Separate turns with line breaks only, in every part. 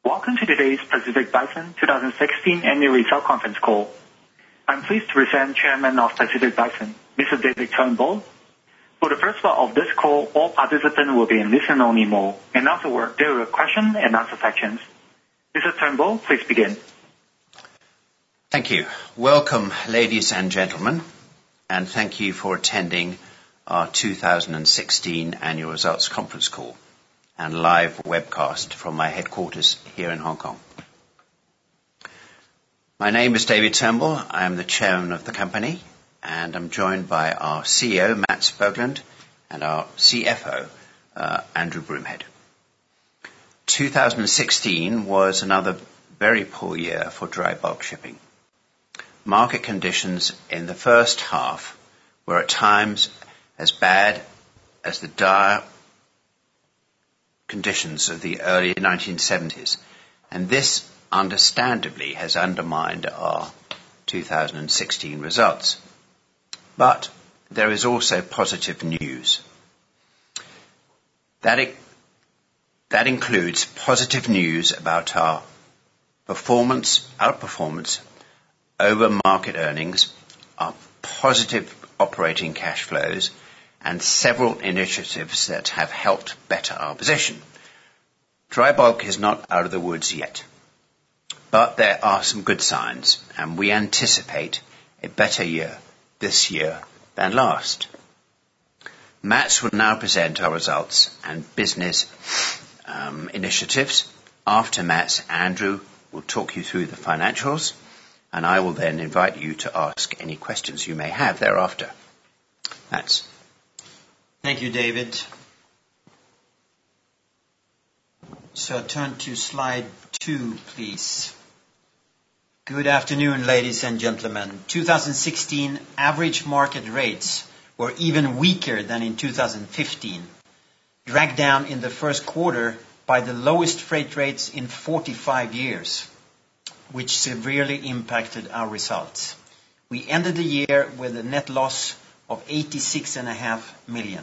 Welcome to today's Pacific Bison 2016 Annual Result Conference Call. I'm pleased to present Chairman of Pacific Bison, Mr. David Turnbull. For the first part of this call, all participants will be in listen-only mode, and afterward there will be question and answer sections. Mr. Turnbull, please begin.
Thank you. Welcome, ladies and gentlemen, and thank you for attending our 2016 Annual Results Conference Call and live webcast from my headquarters here in Hong Kong. My name is David Turnbull. I am the chairman of the company, and I'm joined by our CEO, Mats Berglund, and our CFO, Andrew Broomhead. 2016 was another very poor year for dry bulk shipping. Market conditions in the first half were at times as bad as the dire conditions of the early 1970s, and this understandably has undermined our 2016 results. But there is also positive news. That includes positive news about our outperformance over market earnings, our positive operating cash flows, and several initiatives that have helped better our position. Dry bulk is not out of the woods yet, but there are some good signs, and we anticipate a better year this year than last. Mats will now present our results and business initiatives. After Mats, Andrew will talk you through the financials, and I will then invite you to ask any questions you may have thereafter. Mats.
Thank you, David. So turn to slide 2, please. Good afternoon, ladies and gentlemen. 2016 average market rates were even weaker than in 2015, dragged down in the first quarter by the lowest freight rates in 45 years, which severely impacted our results. We ended the year with a net loss of $86.5 million.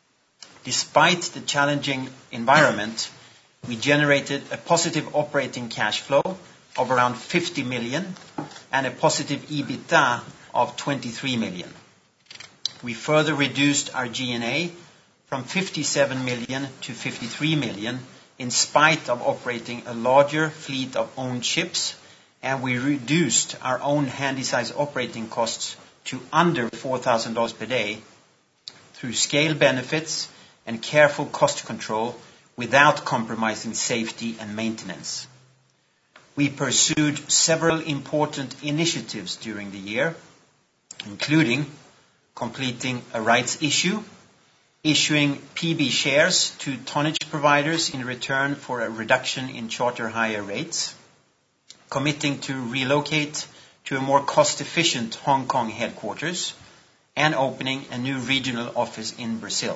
Despite the challenging environment, we generated a positive operating cash flow of around $50 million and a positive EBITDA of $23 million. We further reduced our G&A from $57 million to $53 million in spite of operating a larger fleet of owned ships, and we reduced our own handysize operating costs to under $4,000 per day through scale benefits and careful cost control without compromising safety and maintenance. We pursued several important initiatives during the year, including completing a rights issue, issuing PB shares to tonnage providers in return for a reduction in charter hire rates, committing to relocate to a more cost-efficient Hong Kong headquarters, and opening a new regional office in Brazil.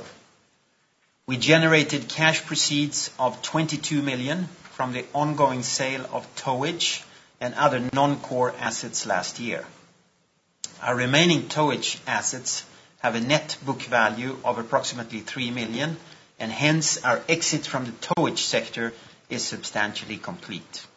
We generated cash proceeds of $22 million from the ongoing sale of towage and other non-core assets last year. Our remaining towage assets have a net book value of approximately $3 million, and hence our exit from the towage sector is substantially complete.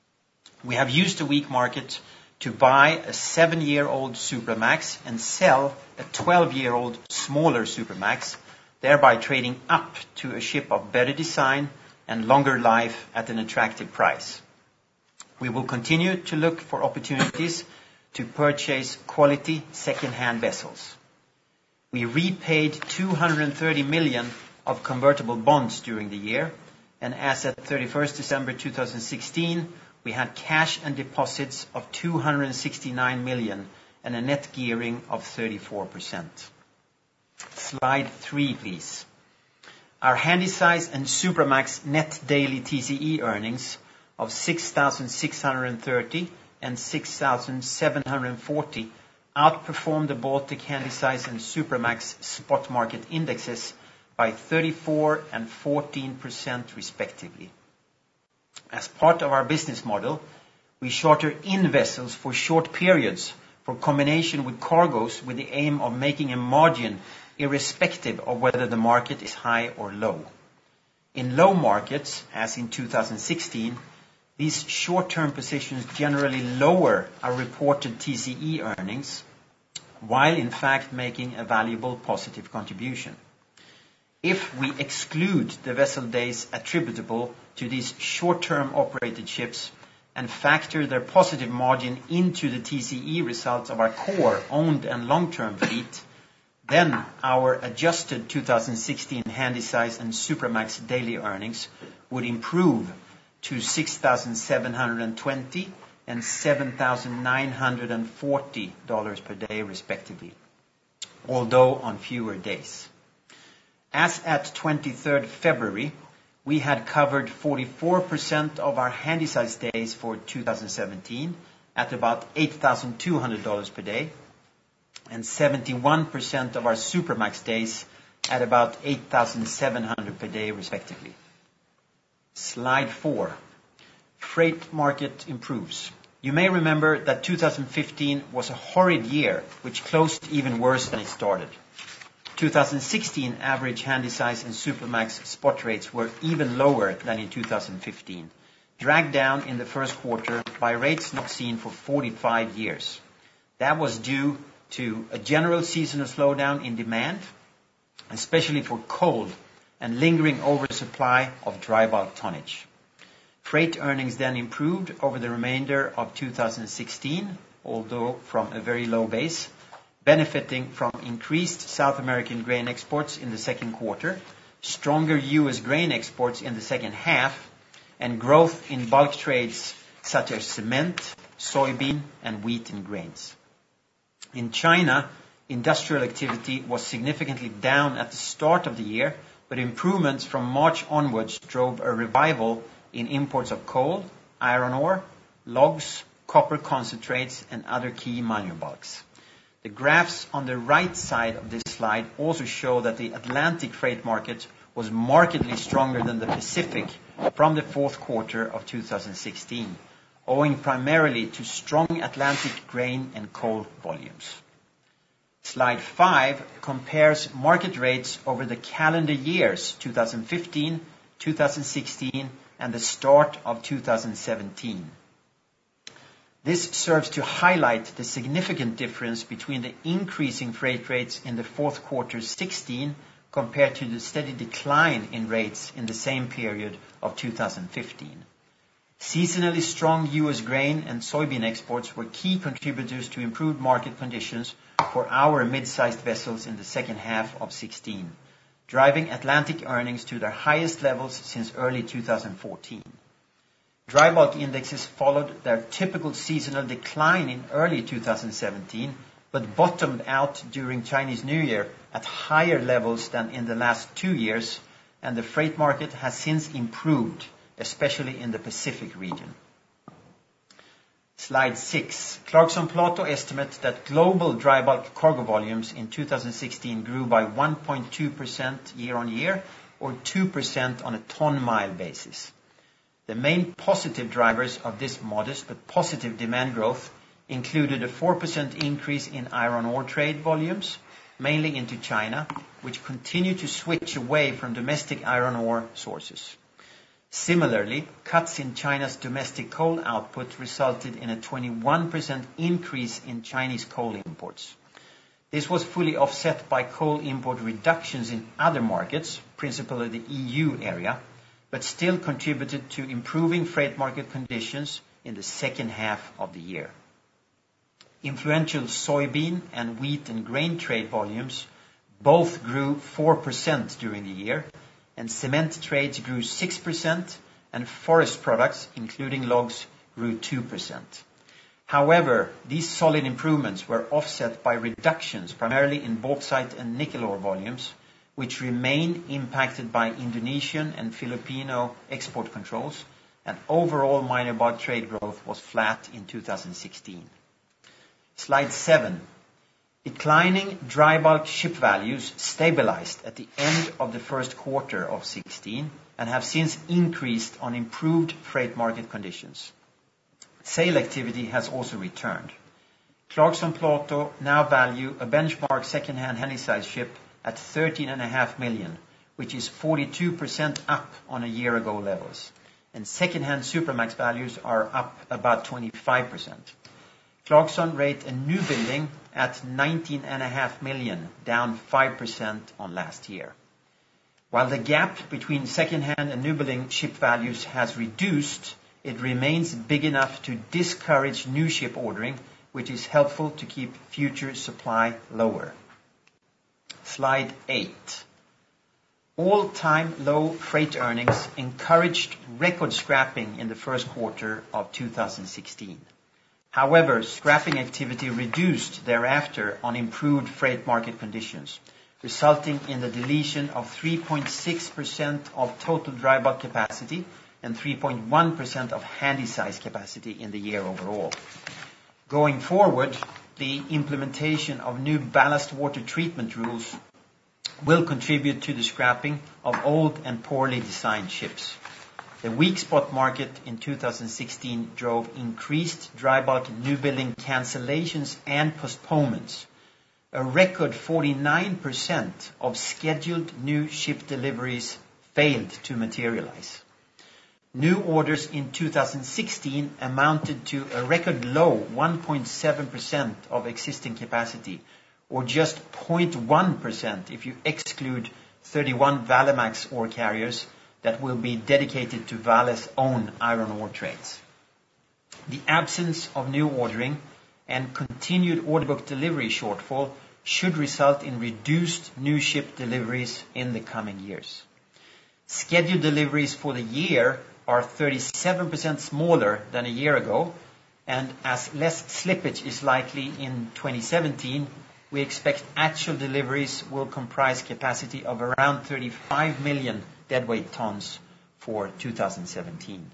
We have used the weak market to buy a 7-year-old Supramax and sell a 12-year-old smaller Supramax, thereby trading up to a ship of better design and longer life at an attractive price. We will continue to look for opportunities to purchase quality second-hand vessels. We repaid $230 million of convertible bonds during the year, and as at 31st December 2016, we had cash and deposits of $269 million and a net gearing of 34%. Slide 3, please. Our handysize and Supramax net daily TCE earnings of $6,630 and $6,740 outperformed the Baltic handysize and Supramax spot market indexes by 34% and 14% respectively. As part of our business model, we charter in vessels for short periods for combination with cargoes with the aim of making a margin irrespective of whether the market is high or low. In low markets, as in 2016, These short-term positions generally lower our reported TCE earnings, while in fact making a valuable positive contribution. If we exclude the vessel days attributable to these short-term operated ships and factor their positive margin into the TCE results of our core owned and long-term fleet, then our adjusted 2016 Handysize and Supramax daily earnings would improve to $6,720 and $7,940 per day respectively, although on fewer days. As at 23rd February, we had covered 44% of our Handysize days for 2017 at about $8,200 per day, and 71% of our Supramax days at about $8,700 per day respectively. Slide 4. Freight market improves. You may remember that 2015 was a horrid year, which closed even worse than it started. 2016 average Handysize and Supramax spot rates were even lower than in 2015, dragged down in the first quarter by rates not seen for 45 years. That was due to a general seasonal slowdown in demand, especially for coal, and lingering oversupply of dry bulk tonnage. Freight earnings then improved over the remainder of 2016, although from a very low base, benefiting from increased South American grain exports in the second quarter, stronger U.S. grain exports in the second half, and growth in bulk trades such as cement, soybean, and wheat and grains. In China, industrial activity was significantly down at the start of the year, but improvements from March onwards drove a revival in imports of coal, iron ore, logs, copper concentrates, and other key minor bulks. The graphs on the right side of this slide also show that the Atlantic freight market was markedly stronger than the Pacific from the fourth quarter of 2016, owing primarily to strong Atlantic grain and coal volumes. Slide 5 compares market rates over the calendar years 2015, 2016, and the start of 2017. This serves to highlight the significant difference between the increasing freight rates in the fourth quarter 16 compared to the steady decline in rates in the same period of 2015. Seasonally strong U.S. grain and soybean exports were key contributors to improved market conditions for our mid-sized vessels in the second half of 16, driving Atlantic earnings to their highest levels since early 2014. Dry bulk indexes followed their typical seasonal decline in early 2017, but bottomed out during Chinese New Year at higher levels than in the last 2 years, and the freight market has since improved, especially in the Pacific region. Slide 6. Clarkson Platou estimates that global dry bulk cargo volumes in 2016 grew by 1.2% year-on-year, or 2% on a ton-mile basis. The main positive drivers of this modest but positive demand growth included a 4% increase in iron ore trade volumes, mainly into China, which continued to switch away from domestic iron ore sources. Similarly, cuts in China's domestic coal output resulted in a 21% increase in Chinese coal imports. This was fully offset by coal import reductions in other markets, principally the EU area, but still contributed to improving freight market conditions in the second half of the year. Influential soybean and wheat and grain trade volumes both grew 4% during the year, and cement trades grew 6%, and forest products, including logs, grew 2%. However, these solid improvements were offset by reductions primarily in bauxite and nickel ore volumes, which remain impacted by Indonesian and Filipino export controls, and overall minor bulk trade growth was flat in 2016. Slide 7. Declining dry bulk ship values stabilized at the end of the first quarter of 16 and have since increased on improved freight market conditions. Sale activity has also returned. Clarkson Platou now value a benchmark second-hand Handysize ship at $13.5 million, which is 42% up on a year ago levels. and second-hand Supramax values are up about 25%. Clarkson rate a new building at $19.5 million, down 5% on last year. While the gap between second-hand and new building ship values has reduced, it remains big enough to discourage new ship ordering, which is helpful to keep future supply lower. Slide 8. All-time low freight earnings encouraged record scrapping in the first quarter of 2016. However, scrapping activity reduced thereafter on improved freight market conditions, resulting in the deletion of 3.6% of total dry bulk capacity and 3.1% of handysize capacity in the year overall. Going forward, the implementation of new ballast water treatment rules will contribute to the scrapping of old and poorly designed ships. The weak spot market in 2016 drove increased dry bulk new building cancellations and postponements. A record 49% of scheduled new ship deliveries failed to materialize. New orders in 2016 amounted to a record low 1.7% of existing capacity, or just 0.1% if you exclude 31 Valemax ore carriers that will be dedicated to Vale's own iron ore trades. The absence of new ordering and continued order book delivery shortfall should result in reduced new ship deliveries in the coming years. Scheduled deliveries for the year are 37% smaller than a year ago, and as less slippage is likely in 2017, we expect actual deliveries will comprise capacity of around 35 million deadweight tons for 2017.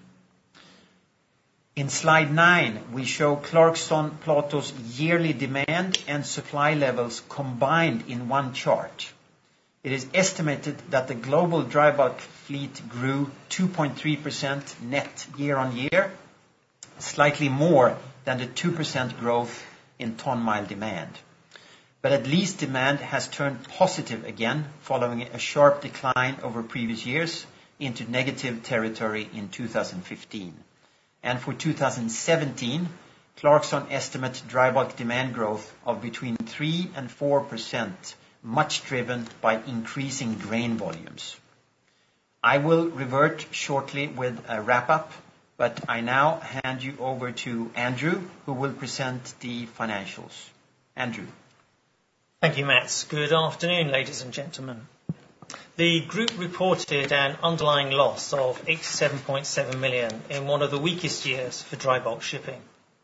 In slide 9, we show Clarkson Plato's yearly demand and supply levels combined in one chart. It is estimated that the global dry bulk fleet grew 2.3% net year on year, slightly more than the 2% growth in ton-mile demand. But at least demand has turned positive again following a sharp decline over previous years into negative territory in 2015. And for 2017, Clarkson estimates dry bulk demand growth of between 3 and 4%, much driven by increasing grain volumes. I will revert shortly with a wrap-up, but I now hand you over to Andrew, who will present the financials. Andrew.
Thank you, Mats. Good afternoon, ladies and gentlemen. The group reported an underlying loss of $87.7 million in one of the weakest years for dry bulk shipping.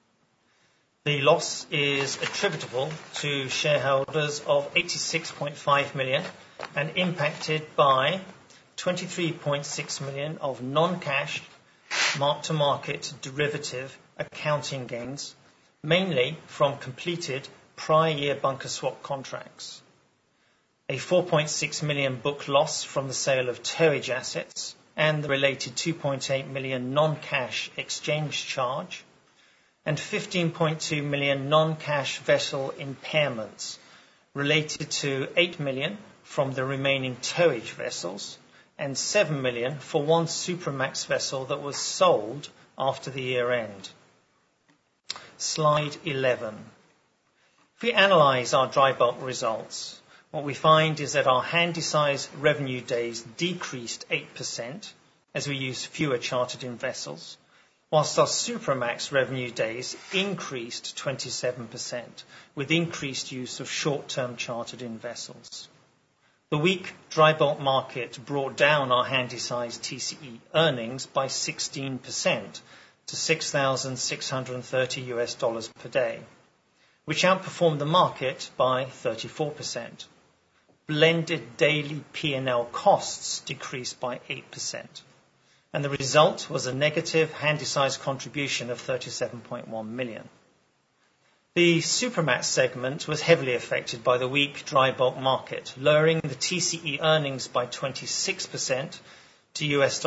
The loss is attributable to shareholders of $86.5 million and impacted by $23.6 million of non-cash mark-to-market derivative accounting gains, mainly from completed prior year bunker swap contracts, a $4.6 million book loss from the sale of towage assets and the related $2.8 million non-cash exchange charge, and $15.2 million non-cash vessel impairments related to $8 million from the remaining towage vessels and $7 million for one Supramax vessel that was sold after the year end. Slide 11. If we analyse our dry bulk results, what we find is that our handysize revenue days decreased 8% as we used fewer chartered-in vessels, whilst our Supramax revenue days increased 27% with increased use of short-term chartered-in vessels. The weak dry bulk market brought down our handysize TCE earnings by 16% to $6,630 per day, which outperformed the market by 34%. Blended daily P&L costs decreased by 8%, and the result was a negative handysize contribution of $37.1 million. The Supramax segment was heavily affected by the weak dry bulk market, lowering the TCE earnings by 26% to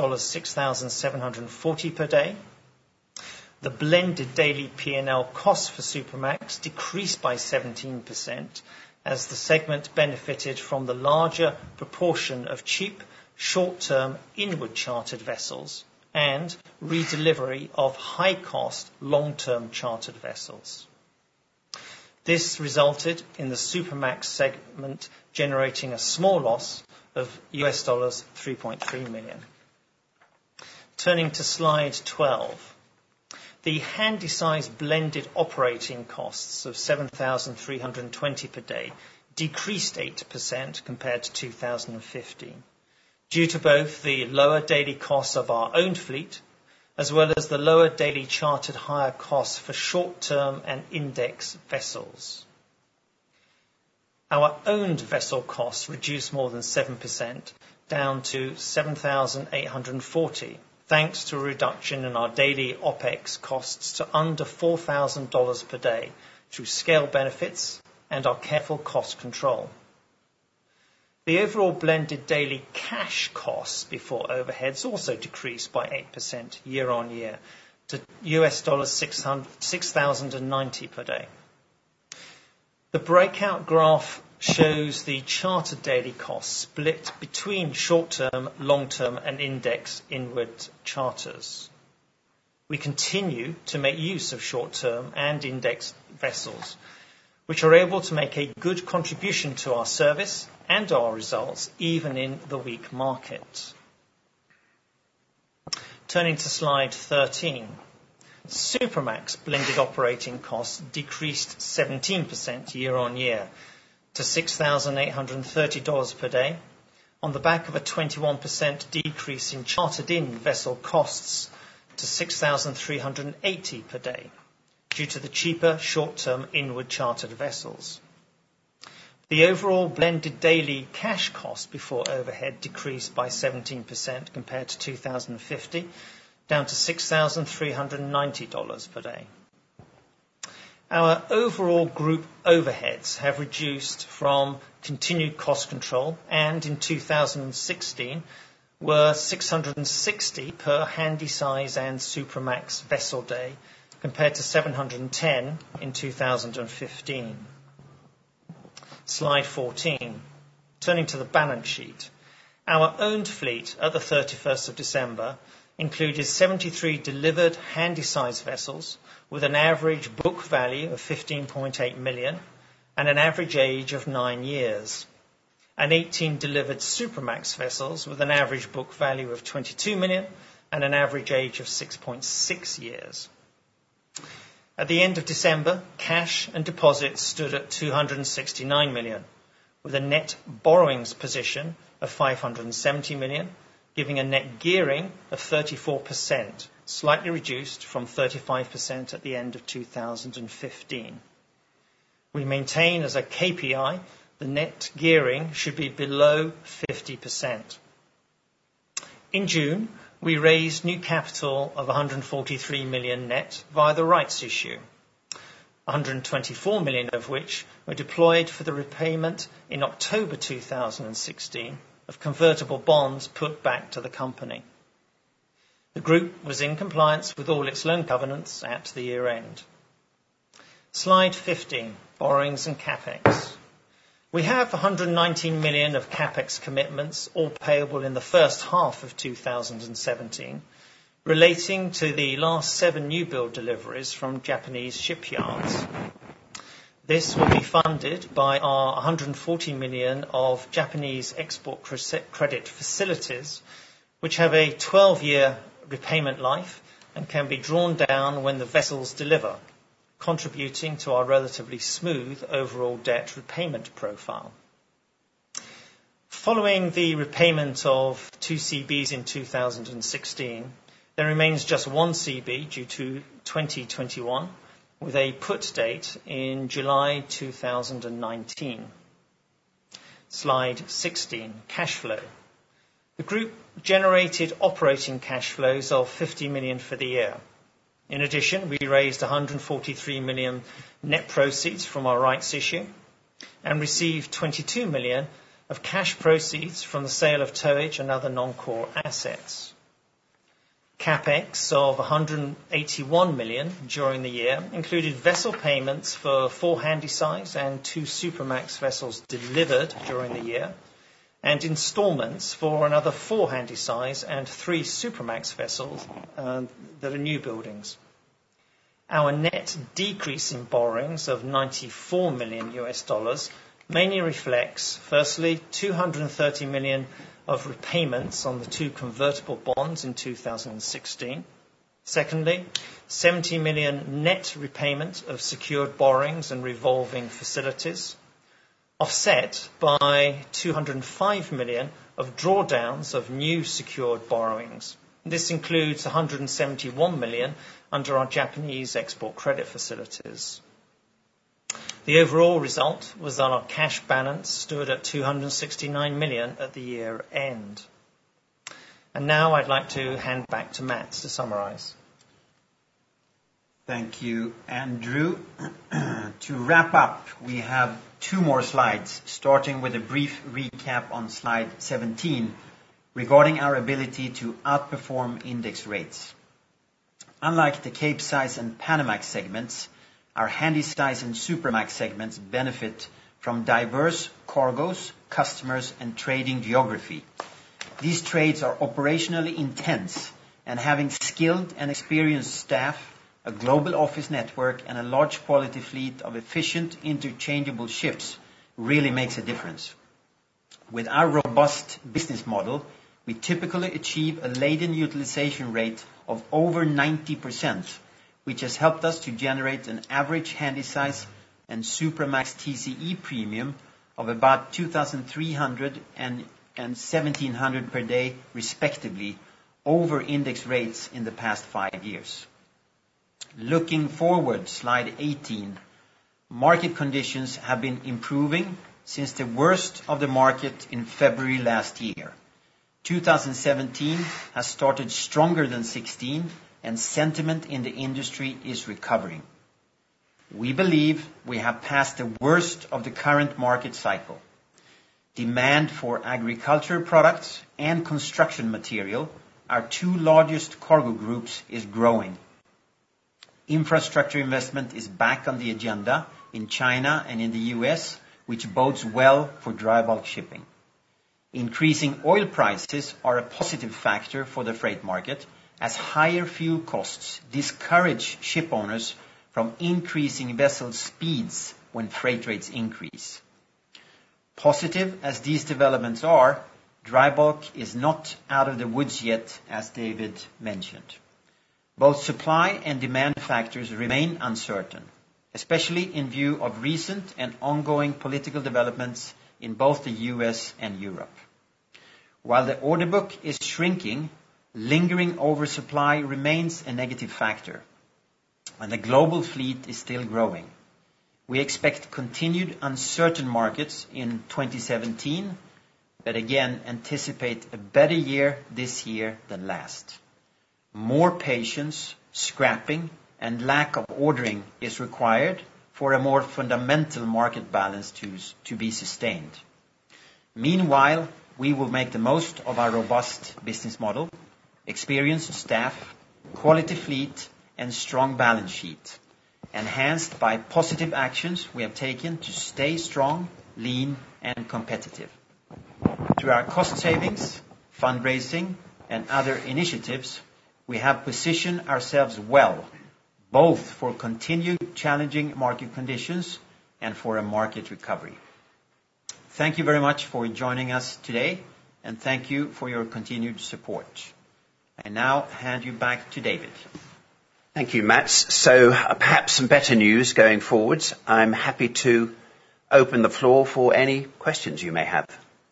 $6,740 per day. The blended daily P&L cost for Supramax decreased by 17% as the segment benefited from the larger proportion of cheap, short-term inward chartered vessels and redelivery of high-cost long-term chartered vessels. This resulted in the Supramax segment generating a small loss of US dollars 3.3 million. Turning to slide 12. The Handysize blended operating costs of $7,320 per day decreased 8% compared to 2015, due to both the lower daily costs of our owned fleet, as well as the lower daily chartered hire costs for short-term and index vessels. Our owned vessel costs reduced more than 7%, down to $7,840, thanks to a reduction in our daily OPEX costs to under $4,000 per day through scale benefits and our careful cost control. The overall blended daily cash costs before overheads also decreased by 8% year on year to US dollars 6,090 per day. The breakout graph shows the chartered daily costs split between short-term, long-term and index inward charters. We continue to make use of short-term and index vessels, which are able to make a good contribution to our service and our results, even in the weak market. Turning to slide 13. Supramax blended operating costs decreased 17% year on year to $6,830 per day, on the back of a 21% decrease in chartered-in vessel costs to $6,380 per day, due to the cheaper short-term inward chartered vessels. The overall blended daily cash cost before overhead decreased by 17% compared to 2015, down to $6,390 per day. Our overall group overheads have reduced from continued cost control, and in 2016 were $660 per Handysize and Supramax vessel day, compared to $710 in 2015. Slide 14. Turning to the balance sheet. Our owned fleet at the 31st of December included 73 delivered Handysize vessels with an average book value of $15.8 million and an average age of 9 years, and 18 delivered Supramax vessels with an average book value of $22 million and an average age of 6.6 years. At the end of December, cash and deposits stood at $269 million, with a net borrowings position of $570 million, giving a net gearing of 34%, slightly reduced from 35% at the end of 2015. We maintain as a KPI the net gearing should be below 50%. In June, we raised new capital of $143 million net via the rights issue, $124 million of which were deployed for the repayment in October 2016 of convertible bonds put back to the company. The group was in compliance with all its loan covenants at the year end. Slide 15, borrowings and CapEx. We have $119 million of CapEx commitments, all payable in the first half of 2017, relating to the last 7 new build deliveries from Japanese shipyards. This will be funded by our $140 million of Japanese export credit facilities, which have a 12-year repayment life and can be drawn down when the vessels deliver, contributing to our relatively smooth overall debt repayment profile. Following the repayment of 2 CBs in 2016, there remains just 1 CB due to 2021, with a put date in July 2019. Slide 16, cash flow. The group generated operating cash flows of $50 million for the year. In addition, we raised $143 million net proceeds from our rights issue and received $22 million of cash proceeds from the sale of towage and other non-core assets. CapEx of $181 million during the year included vessel payments for 4 Handysize and 2 Supramax vessels delivered during the year, and instalments for another 4 Handysize and 3 Supramax vessels that are new buildings. Our net decrease in borrowings of $94 million mainly reflects, firstly, $230 million of repayments on the 2 convertible bonds in 2016. Secondly, $70 million net repayment of secured borrowings and revolving facilities, offset by $205 million of drawdowns of new secured borrowings. This includes $171 million under our Japanese export credit facilities. The overall result was that our cash balance stood at $269 million at the year end. And now I'd like to hand back to Matt to summarize.
Thank you, Andrew. To wrap up, we have 2 more slides, starting with a brief recap on slide 17 regarding our ability to outperform index rates. Unlike the Capesize and Panamax segments, our Handysize and Supramax segments benefit from diverse cargoes, customers, and trading geography. These trades are operationally intense, and having skilled and experienced staff, a global office network, and a large quality fleet of efficient interchangeable ships really makes a difference. With our robust business model, we typically achieve a laden utilization rate of over 90%, which has helped us to generate an average Handysize and Supramax TCE premium of about 2,300 and 1,700 per day, respectively, over index rates in the past 5 years. Looking forward, slide 18, market conditions have been improving since the worst of the market in February last year. 2017 has started stronger than 16, and sentiment in the industry is recovering. We believe we have passed the worst of the current market cycle. Demand for agricultural products and construction material, our 2 largest cargo groups, is growing. Infrastructure investment is back on the agenda in China and in the US, which bodes well for dry bulk shipping. Increasing oil prices are a positive factor for the freight market, as higher fuel costs discourage ship owners from increasing vessel speeds when freight rates increase. Positive as these developments are, dry bulk is not out of the woods yet, as David mentioned. Both supply and demand factors remain uncertain, especially in view of recent and ongoing political developments in both the US and Europe. While the order book is shrinking, lingering oversupply remains a negative factor, and the global fleet is still growing. We expect continued uncertain markets in 2017, but again anticipate a better year this year than last. More patience, scrapping, and lack of ordering is required for a more fundamental market balance to be sustained. Meanwhile, we will make the most of our robust business model, experienced staff, quality fleet, and strong balance sheet, enhanced by positive actions we have taken to stay strong, lean, and competitive. Through our cost savings, fundraising, and other initiatives, we have positioned ourselves well, both for continued challenging market conditions and for a market recovery. Thank you very much for joining us today, and thank you for your continued support. I now hand you back to David.
Thank you, Matt. So perhaps some better news going forwards. I'm happy to open the floor for any questions you may have.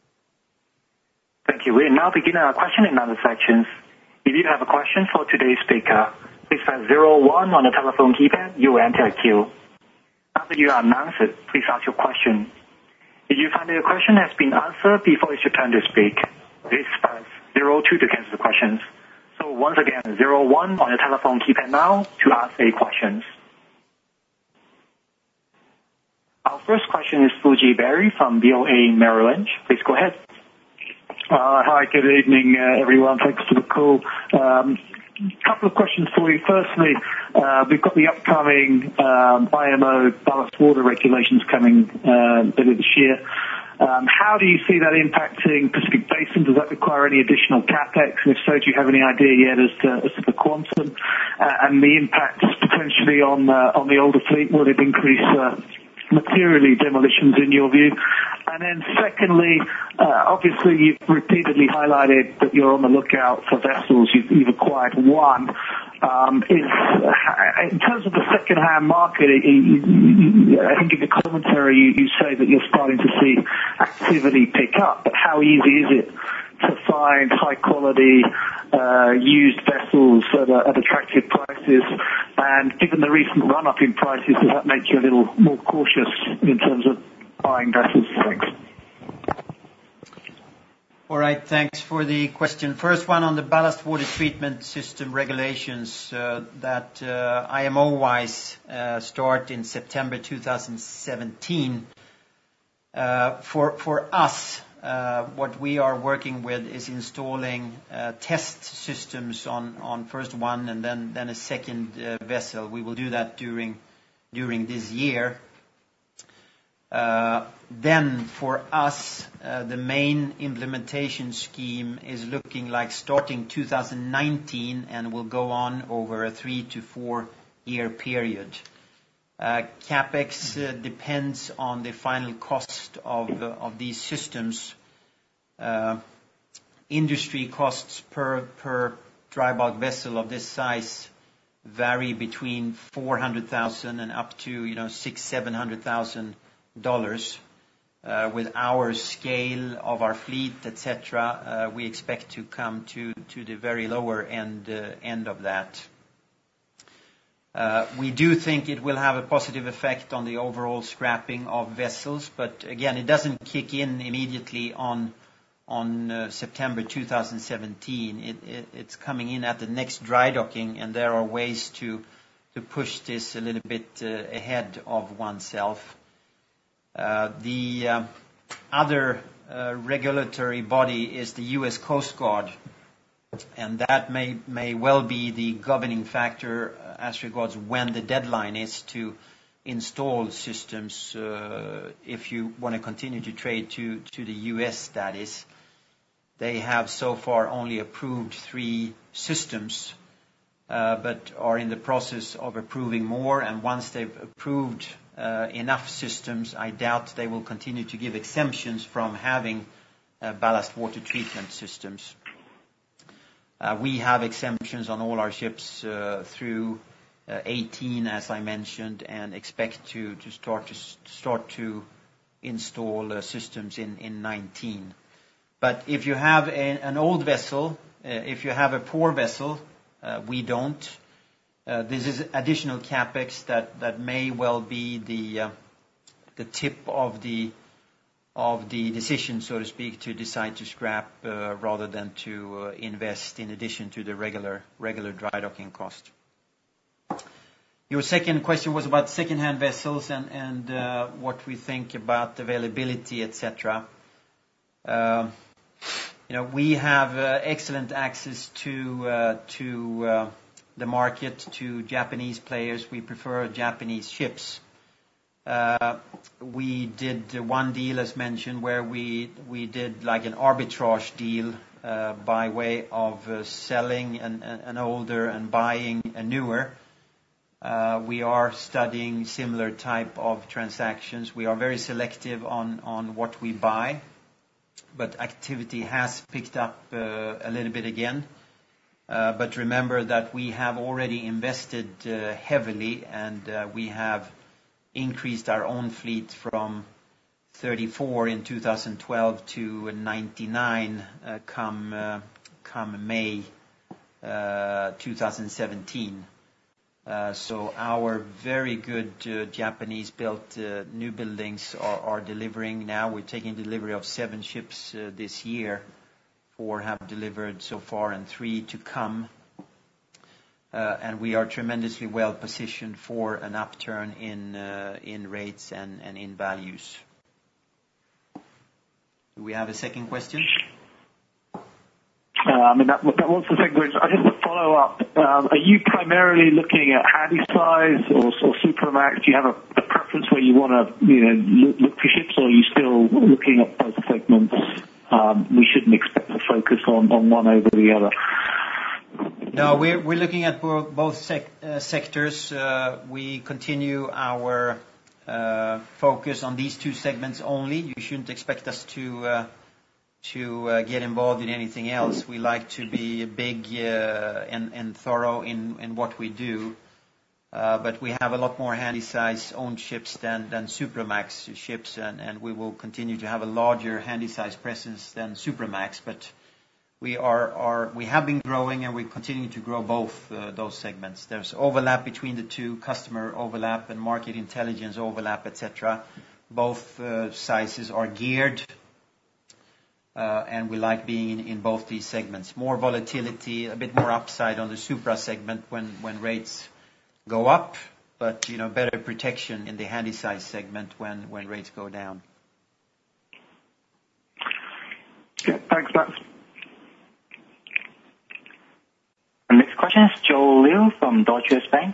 Thank you. We now begin our question and answer sections. If you have a question for today's speaker, please press 01 on the telephone keypad. You will enter a queue. After you are announced, please ask your question. If you find that your question has been answered before it's your turn to speak, please press 02 to cancel the questions. So once again, 01 on your telephone keypad now to ask a question. Our first question is Fuji Berry from BOA Merrill Lynch. Please go ahead.
Hi, good evening, everyone. Thanks for the call. Couple of questions for you. Firstly, we've got the upcoming IMO ballast water regulations coming later this year. How do you see that impacting Pacific Basin? Does that require any additional capex? And if so, do you have any idea yet as to the quantum and the impact potentially on the older fleet? Will it increase materially demolitions in your view? And then secondly, obviously you've repeatedly highlighted that you're on the lookout for vessels. You've acquired one. In terms of the second-hand market, I think in the commentary you say that you're starting to see activity pick up, but how easy is it to find high-quality used vessels at attractive prices? And given the recent run-up in prices, does that make you a little more cautious in terms of buying vessels? Thanks.
All right, thanks for the question. First one on the ballast water treatment system regulations that IMO-wise start in September 2017. For us, what we are working with is installing test systems on first one and then a second vessel. We will do that during this year. Then for us, the main implementation scheme is looking like starting 2019 and will go on over a 3 to 4 year period. CapEx depends on the final cost of these systems. Industry costs per dry bulk vessel of this size vary between $400,000 and up to $600,000-700,000. With our scale of our fleet, etc., we expect to come to the very lower end of that. We do think it will have a positive effect on the overall scrapping of vessels, but again, it doesn't kick in immediately on September 2017. It's coming in at the next dry docking, and there are ways to push this a little bit ahead of oneself. The other regulatory body is the U.S. Coast Guard, and that may well be the governing factor as regards when the deadline is to install systems if you want to continue to trade to the U.S., that is. They have so far only approved 3 systems, but are in the process of approving more, and once they've approved enough systems, I doubt they will continue to give exemptions from having ballast water treatment systems. We have exemptions on all our ships through 18, as I mentioned, and expect to start to install systems in 19. But if you have an old vessel, if you have a poor vessel, we don't. This is additional capex that may well be the tip of the decision, so to speak, to decide to scrap rather than to invest in addition to the regular dry docking cost. Your second question was about second-hand vessels and what we think about availability, etc. We have excellent access to the market, to Japanese players. We prefer Japanese ships. We did one deal, as mentioned, where we did like an arbitrage deal by way of selling an older and buying a newer. We are studying similar type of transactions. We are very selective on what we buy, but activity has picked up a little bit again. But remember that we have already invested heavily, and we have increased our own fleet from 34 in 2012 to 99 come May 2017. So our very good Japanese-built new buildings are delivering now. We're taking delivery of 7 ships this year. 4 have delivered so far and 3 to come. And we are tremendously well positioned for an upturn in rates and in values. Do we have a second question?
I mean, that was the thing. I just to follow up. Are you primarily looking at handy-size or Supramax? Do you have a preference where you want to, look for ships, or are you still looking at both segments? We shouldn't expect to focus on one over the other.
No, we're looking at both sectors. We continue our focus on these two segments only. You shouldn't expect us to get involved in anything else. We like to be big and thorough in what we do. But we have a lot more handy-size owned ships than Supramax ships, and we will continue to have a larger handy-size presence than Supramax. But we have been growing, and we continue to grow both those segments. There's overlap between the two, customer overlap and market intelligence overlap, etc. Both sizes are geared, and we like being in both these segments. More volatility, a bit more upside on the Supra segment when rates go up, but better protection in the handy-size segment when rates go down.
Okay, thanks, Mats.
The next question is Joe Liu from Deutsche Bank.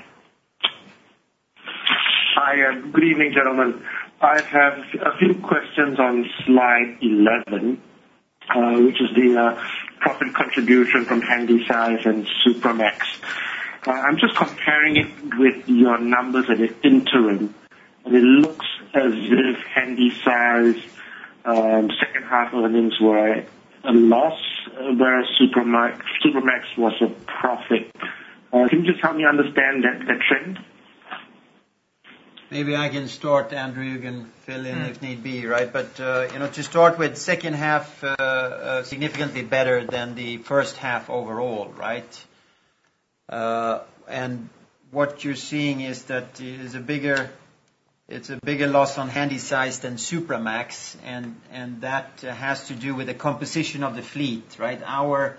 Hi, good evening, gentlemen. I have a few questions on slide 11, which is the profit contribution from handy-size and Supramax. I'm just comparing it with your numbers at the interim, and it looks as if handy-size second half earnings were a loss, whereas Supramax was a profit. Can you just help me understand that trend?
Maybe I can start, Andrew. You can fill in if need be, right? But to start with, second half significantly better than the first half overall, right? And what you're seeing is that it's a bigger loss on handy-size than Supramax, and that has to do with the composition of the fleet, right? Our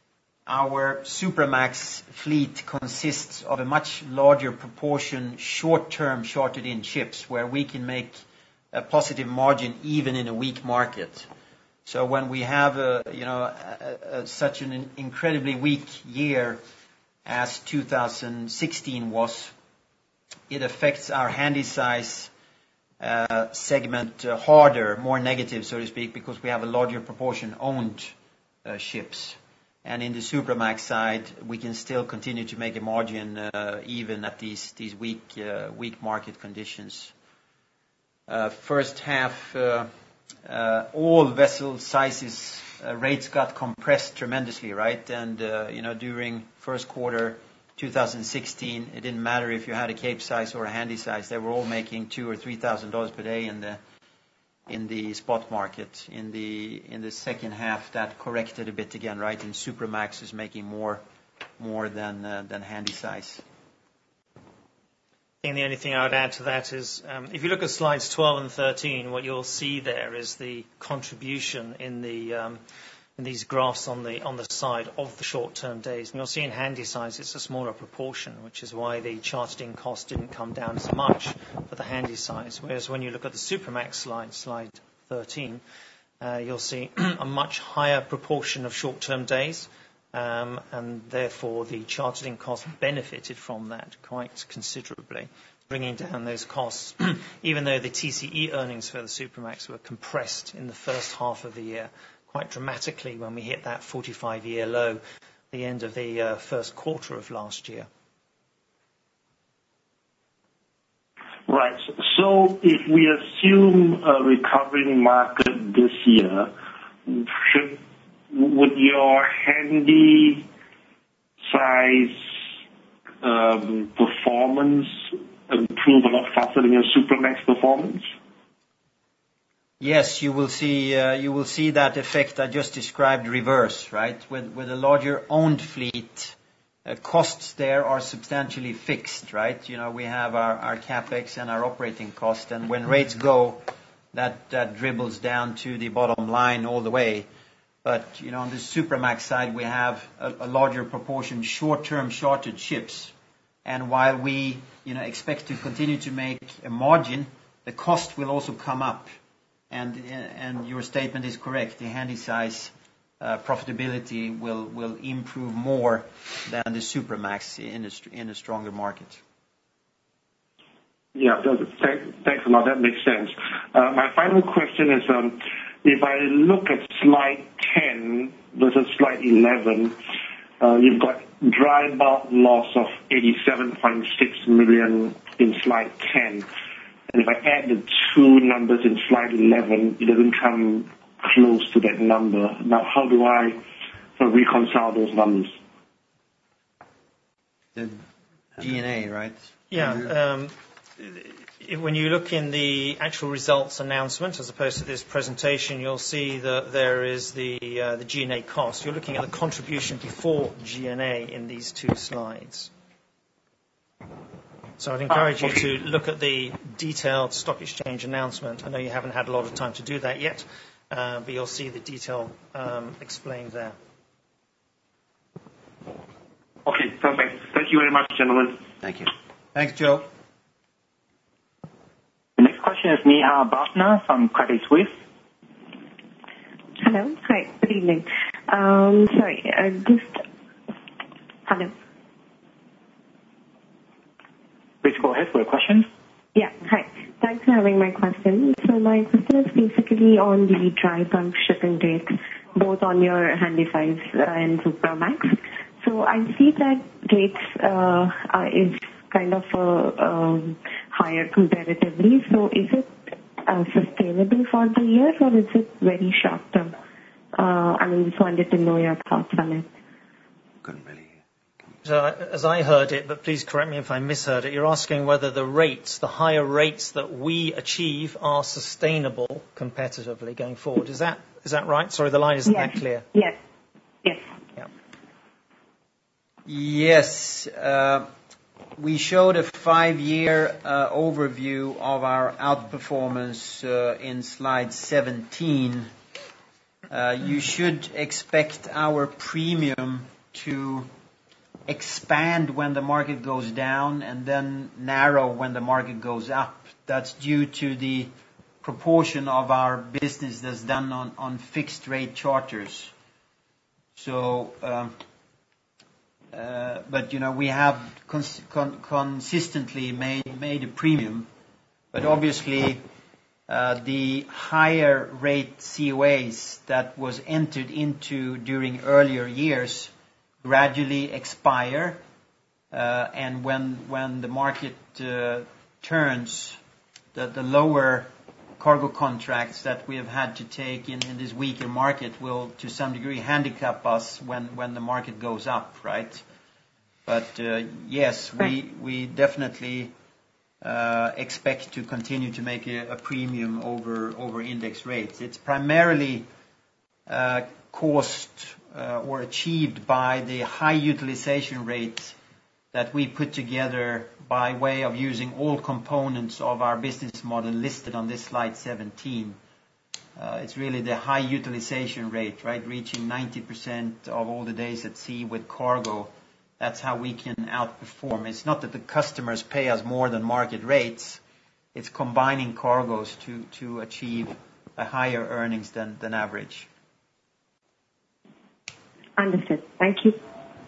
Supramax fleet consists of a much larger proportion short-term chartered-in ships, where we can make a positive margin even in a weak market. So when we have such an incredibly weak year as 2016 was, it affects our handy-size segment harder, more negative, so to speak, because we have a larger proportion owned ships. And in the Supramax side, we can still continue to make a margin even at these weak market conditions. First half, all vessel sizes rates got compressed tremendously, right? And during first quarter 2016, it didn't matter if you had a Capesize or a handy-size; they were all making $2,000 or $3,000 per day in the spot market. In the second half, that corrected a bit again, right? And Supramax is making more than handy-size.
I think the only thing I would add to that is, if you look at slides 12 and 13, what you'll see there is the contribution in these graphs on the side of the short-term days. And you'll see in handy-size it's a smaller proportion, which is why the chartered-in cost didn't come down as much for the handy-size. Whereas when you look at the Supramax slide 13, you'll see a much higher proportion of short-term days, and therefore the chartered-in cost benefited from that quite considerably, bringing down those costs, even though the TCE earnings for the Supramax were compressed in the first half of the year quite dramatically when we hit that 45-year low at the end of the first quarter of last year.
Right. So if we assume a recovering market this year, would your handy-size performance improve a lot faster than your Supramax performance?
Yes, you will see that effect I just described reverse, right? With a larger owned fleet, costs there are substantially fixed, right? We have our capex and our operating cost, and when rates go, that dribbles down to the bottom line all the way. But on the Supramax side, we have a larger proportion short-term chartered ships, and while we expect to continue to make a margin, the cost will also come up. And your statement is correct. The handy-size profitability will improve more than the Supramax in a stronger market.
Yeah, thanks a lot. That makes sense. My final question is, if I look at slide 10 versus slide 11, you've got dry bulk loss of 87.6 million in slide 10. And if I add the two numbers in slide 11, it doesn't come close to that number. Now, how do I reconcile those numbers?
The G&A, right?
Yeah. When you look in the actual results announcement, as opposed to this presentation, you'll see that there is the G&A cost. You're looking at the contribution before G&A in these two slides. So I'd encourage you to look at the detailed stock exchange announcement. I know you haven't had a lot of time to do that yet, but you'll see the detail explained there.
Okay, perfect. Thank you very much, gentlemen.
Thank you.
Thanks, Joe.
The next question is Neha Bhavna from Credit Suisse.
Hello. Hi. Good evening. Hello.
Please go ahead for your questions.
Yeah. Hi. Thanks for having my question. So my question is basically on the dry bulk shipping rates, both on your Handysize and Supramax. So I see that rates is kind of higher comparatively. So is it sustainable for the year, or is it very short term? Just wanted to know your thoughts on it.
Couldn't really hear.
So as I heard it, but please correct me if I misheard it, you're asking whether the higher rates that we achieve are sustainable competitively going forward. Is that right? Sorry, the line isn't that clear.
Yes.
Yeah.
Yes. We showed a 5-year overview of our outperformance in slide 17. You should expect our premium to expand when the market goes down and then narrow when the market goes up. That's due to the proportion of our business that's done on fixed rate charters. So, but we have consistently made a premium. But obviously, the higher rate COAs that was entered into during earlier years gradually expire, and when the market turns, the lower cargo contracts that we have had to take in this weaker market will to some degree handicap us when the market goes up, right? But yes, we definitely expect to continue to make a premium over index rates. It's primarily caused or achieved by the high utilization rates that we put together by way of using all components of our business model listed on this slide 17. It's really the high utilization rate, right? Reaching 90% of all the days at sea with cargo. That's how we can outperform. It's not that the customers pay us more than market rates. It's combining cargoes to achieve a higher earnings than average.
Understood. Thank you.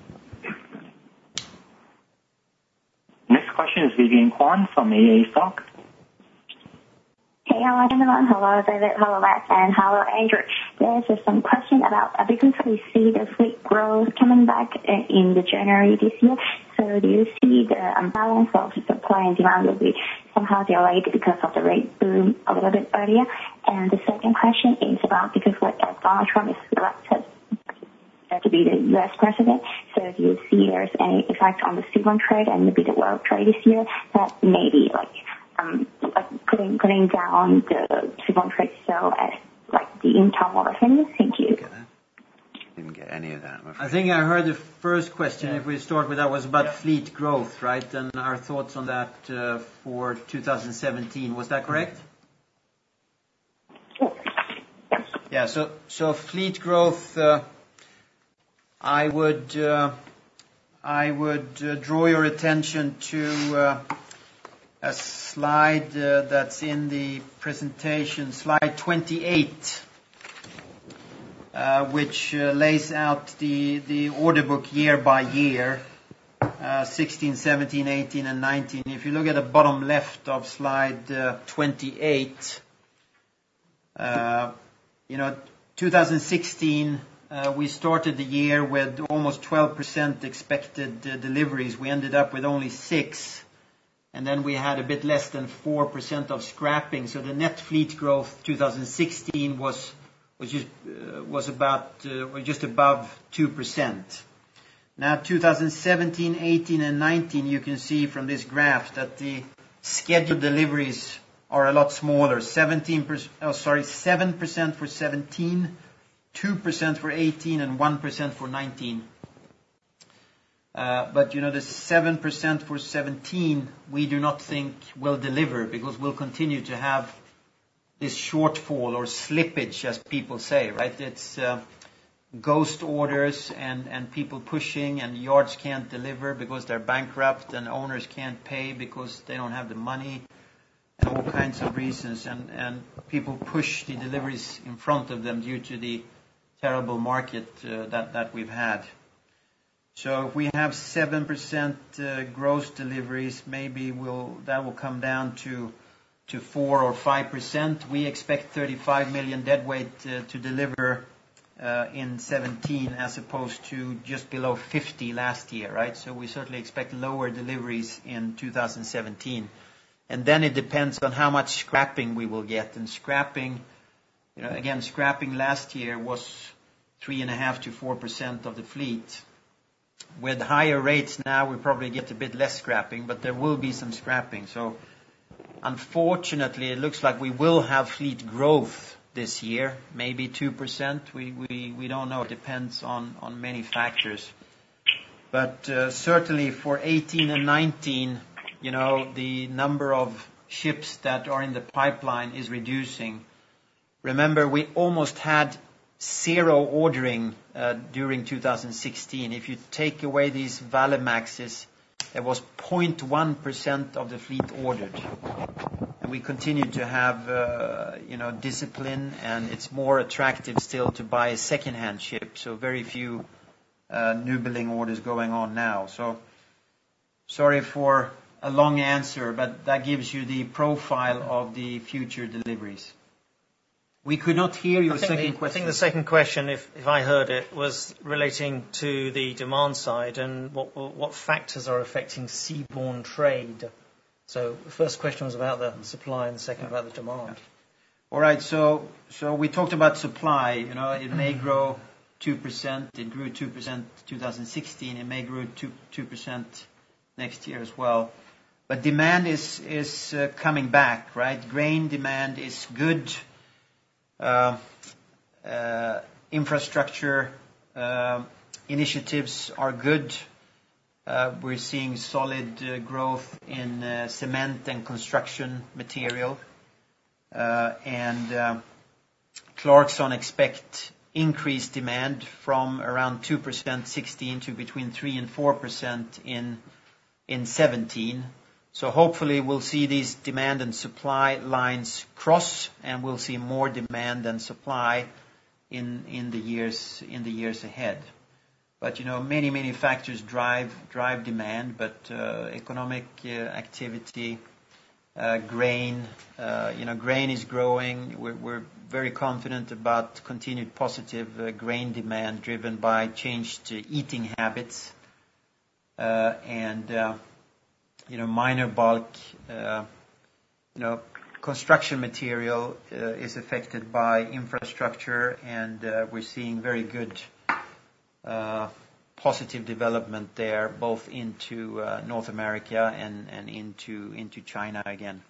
Next question is Vivian Kwan from AA Stock.
Hey, hello everyone. Hello David, hello Matt, and hello Andrew. There's just some question about, because we see the fleet growth coming back in the January this year. So do you see the imbalance of supply and demand will be somehow delayed because of the rate boom a little bit earlier? And the second question is about, because Donald Trump is elected to be the U.S. president, so do you see there's any effect on the seaborne trade and maybe the world trade this year that maybe putting down the seaborne trade so as the income or things? Thank you.
Didn't get any of that.
I think I heard the first question, if we start with that, was about fleet growth, right? And our thoughts on that for 2017. Was that correct? Yeah, so fleet growth, I would draw your attention to a slide that's in the presentation, slide 28. which lays out the order book year by year, 16, 17, 18, and 19. If you look at the bottom left of slide 28, 2016, we started the year with almost 12% expected deliveries. We ended up with only 6%, and then we had a bit less than 4% of scrapping. So the net fleet growth 2016 was just above 2%. Now 2017, 18, and 19, you can see from this graph that the scheduled deliveries are a lot smaller. 7% for 17, 2% for 18, and 1% for 19. But the 7% for 17, we do not think will deliver, because we'll continue to have this shortfall or slippage, as people say, right? It's ghost orders and people pushing, and yards can't deliver because they're bankrupt, and owners can't pay because they don't have the money, and all kinds of reasons, and people push the deliveries in front of them due to the terrible market that we've had. So if we have 7% gross deliveries, maybe that will come down to 4 or 5%. We expect 35 million deadweight to deliver in 17, as opposed to just below 50 last year, right? So we certainly expect lower deliveries in 2017. And then it depends on how much scrapping we will get. And scrapping, again, scrapping last year was 3.5 to 4% of the fleet. With higher rates now, we probably get a bit less scrapping, but there will be some scrapping. So unfortunately, it looks like we will have fleet growth this year, maybe 2%. We don't know. It depends on many factors. But certainly for 18 and 19, the number of ships that are in the pipeline is reducing. Remember, we almost had zero ordering during 2016. If you take away these Valemaxes, there was 0.1% of the fleet ordered. And we continue to have, discipline, and it's more attractive still to buy a second-hand ship. So very few new building orders going on now. So sorry for a long answer, but that gives you the profile of the future deliveries. We could not hear your second question.
I think the second question, if I heard it, was relating to the demand side and what factors are affecting seaborne trade. So the first question was about the supply and the second about the demand.
All right, so we talked about supply. It may grow 2%. It grew 2% 2016. It may grow 2% next year as well. But demand is coming back, right? Grain demand is good. Infrastructure initiatives are good. We're seeing solid growth in cement and construction material. And Clarkson expect increased demand from around 2% 16 to between 3 and 4% in 17. So hopefully we'll see these demand and supply lines cross, and we'll see more demand than supply in the years ahead. But many factors drive demand, but economic activity, grain, grain is growing. We're very confident about continued positive grain demand driven by changed eating habits, and minor bulk, construction material is affected by infrastructure, and we're seeing very good positive development there, both into North America and into China again.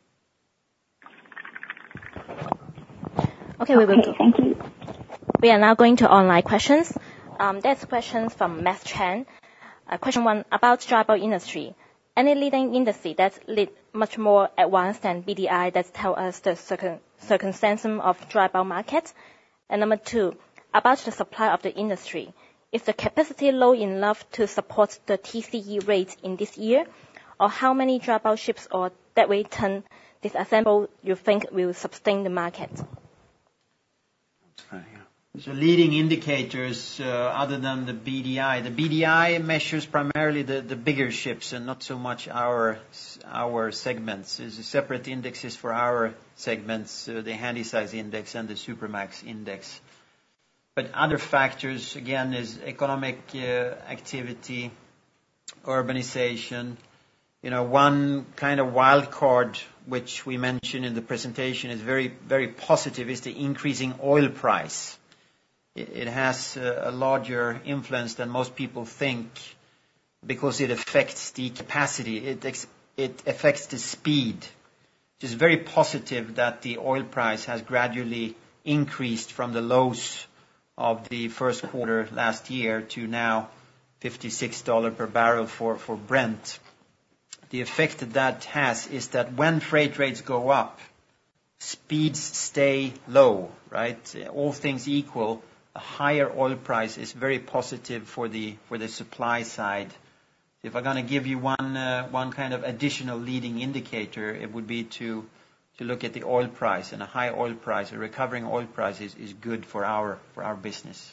Okay, we will.
Okay, thank you.
We are now going to online questions. There's questions from Matt Chan. Question 1 about dry bulk industry. Any leading industry that's much more advanced than BDI that tell us the circumstances of dry bulk market? And number 2, about the supply of the industry. Is the capacity low enough to support the TCE rate in this year? Or how many dry bulk ships or deadweight ton disassembled you think will sustain the market?
So leading indicators, other than the BDI. The BDI measures primarily the bigger ships and not so much our segments. There's separate indexes for our segments, the Handysize index and the Supramax index. But other factors, again, is economic activity, urbanization. One kind of wild card, which we mentioned in the presentation, is very, very positive, is the increasing oil price. It has a larger influence than most people think because it affects the capacity. It affects the speed. It is very positive that the oil price has gradually increased from the lows of the first quarter last year to now $56 per barrel for Brent. The effect that has is that when freight rates go up, speeds stay low, right? All things equal, a higher oil price is very positive for the supply side. If I'm going to give you one kind of additional leading indicator, it would be to look at the oil price, and a high oil price, a recovering oil price is good for our business.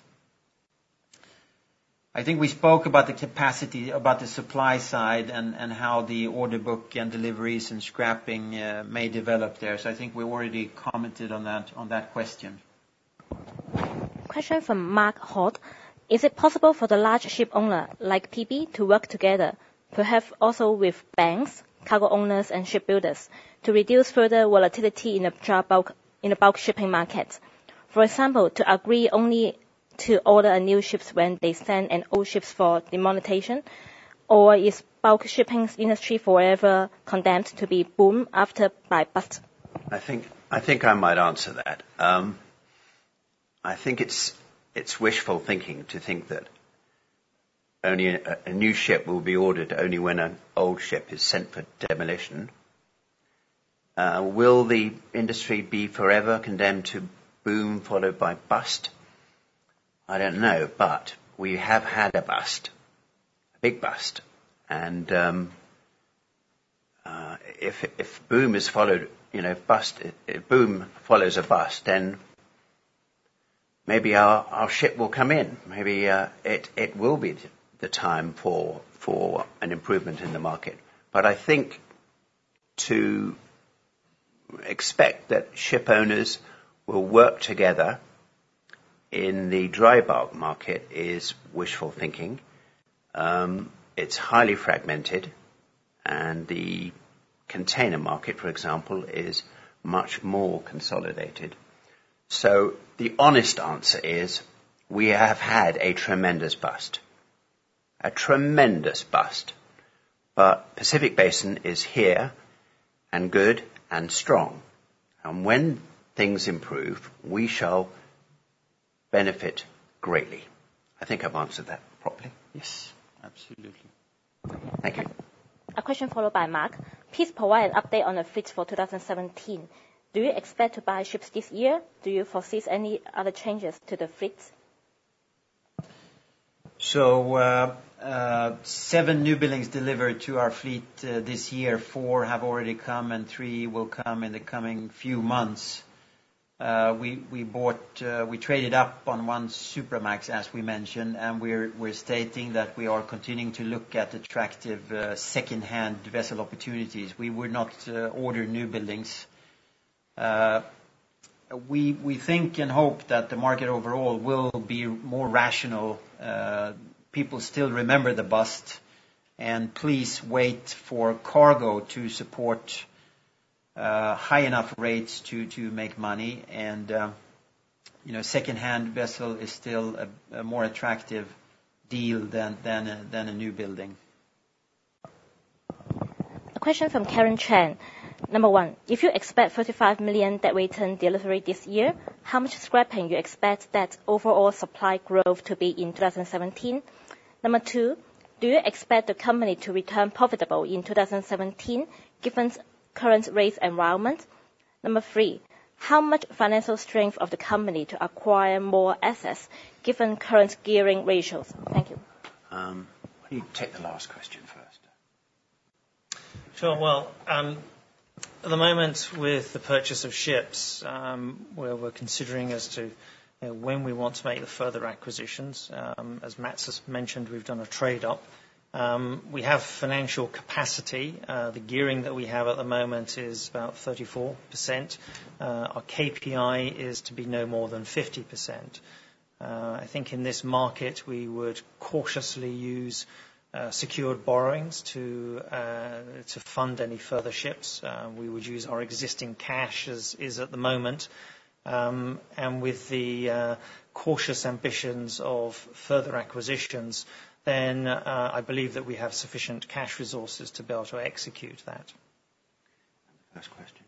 I think we spoke about the capacity, about the supply side, and how the order book and deliveries and scrapping may develop there. So I think we already commented on that question.
Question from Mark Holt. Is it possible for the large ship owner like PB to work together, perhaps also with banks, cargo owners and shipbuilders, to reduce further volatility in the bulk shipping market? For example, to agree only to order a new ship when they send an old ship for demonetization? Or is bulk shipping industry forever condemned to be boom after by bust?
I think I might answer that. I think it's wishful thinking to think that only a new ship will be ordered only when an old ship is sent for demolition. Will the industry be forever condemned to boom followed by bust? I don't know, but we have had a bust, a big bust, and if boom is followed, if boom follows a bust, then maybe our ship will come in. Maybe it will be the time for an improvement in the market. But I think to expect that ship owners will work together in the dry bulk market is wishful thinking. It's highly fragmented, and the container market, for example, is much more consolidated. So the honest answer is we have had a tremendous bust. But Pacific Basin is here and good and strong. And when things improve, we shall benefit greatly. I think I've answered that properly.
Yes, absolutely.
Thank you.
A question followed by Mark. Please provide an update on the fleet for 2017. Do you expect to buy ships this year? Do you foresee any other changes to the fleet?
So 7 new buildings delivered to our fleet this year. 4 have already come and 3 will come in the coming few months. We traded up on one Supramax, as we mentioned, and we're stating that we are continuing to look at attractive second-hand vessel opportunities. We would not order new buildings. We think and hope that the market overall will be more rational. People still remember the bust, and please wait for cargo to support high enough rates to make money, and second-hand vessel is still a more attractive deal than a new building.
A question from Karen Chan. Number 1, if you expect 35 million deadweight ton delivery this year, how much scrapping you expect that overall supply growth to be in 2017? Number 2, do you expect the company to return profitable in 2017 given current rate environment? Number 3, how much financial strength of the company to acquire more assets given current gearing ratios? Thank you.
Why don't you take the last question first?
Sure. Well, at the moment, with the purchase of ships, where we're considering as to when we want to make the further acquisitions. As Mats has mentioned, we've done a trade-up. We have financial capacity. The gearing that we have at the moment is about 34%. Our KPI is to be no more than 50%. I think in this market we would cautiously use secured borrowings to fund any further ships. We would use our existing cash as is at the moment. And with the cautious ambitions of further acquisitions, then I believe that we have sufficient cash resources to be able to execute that.
First question.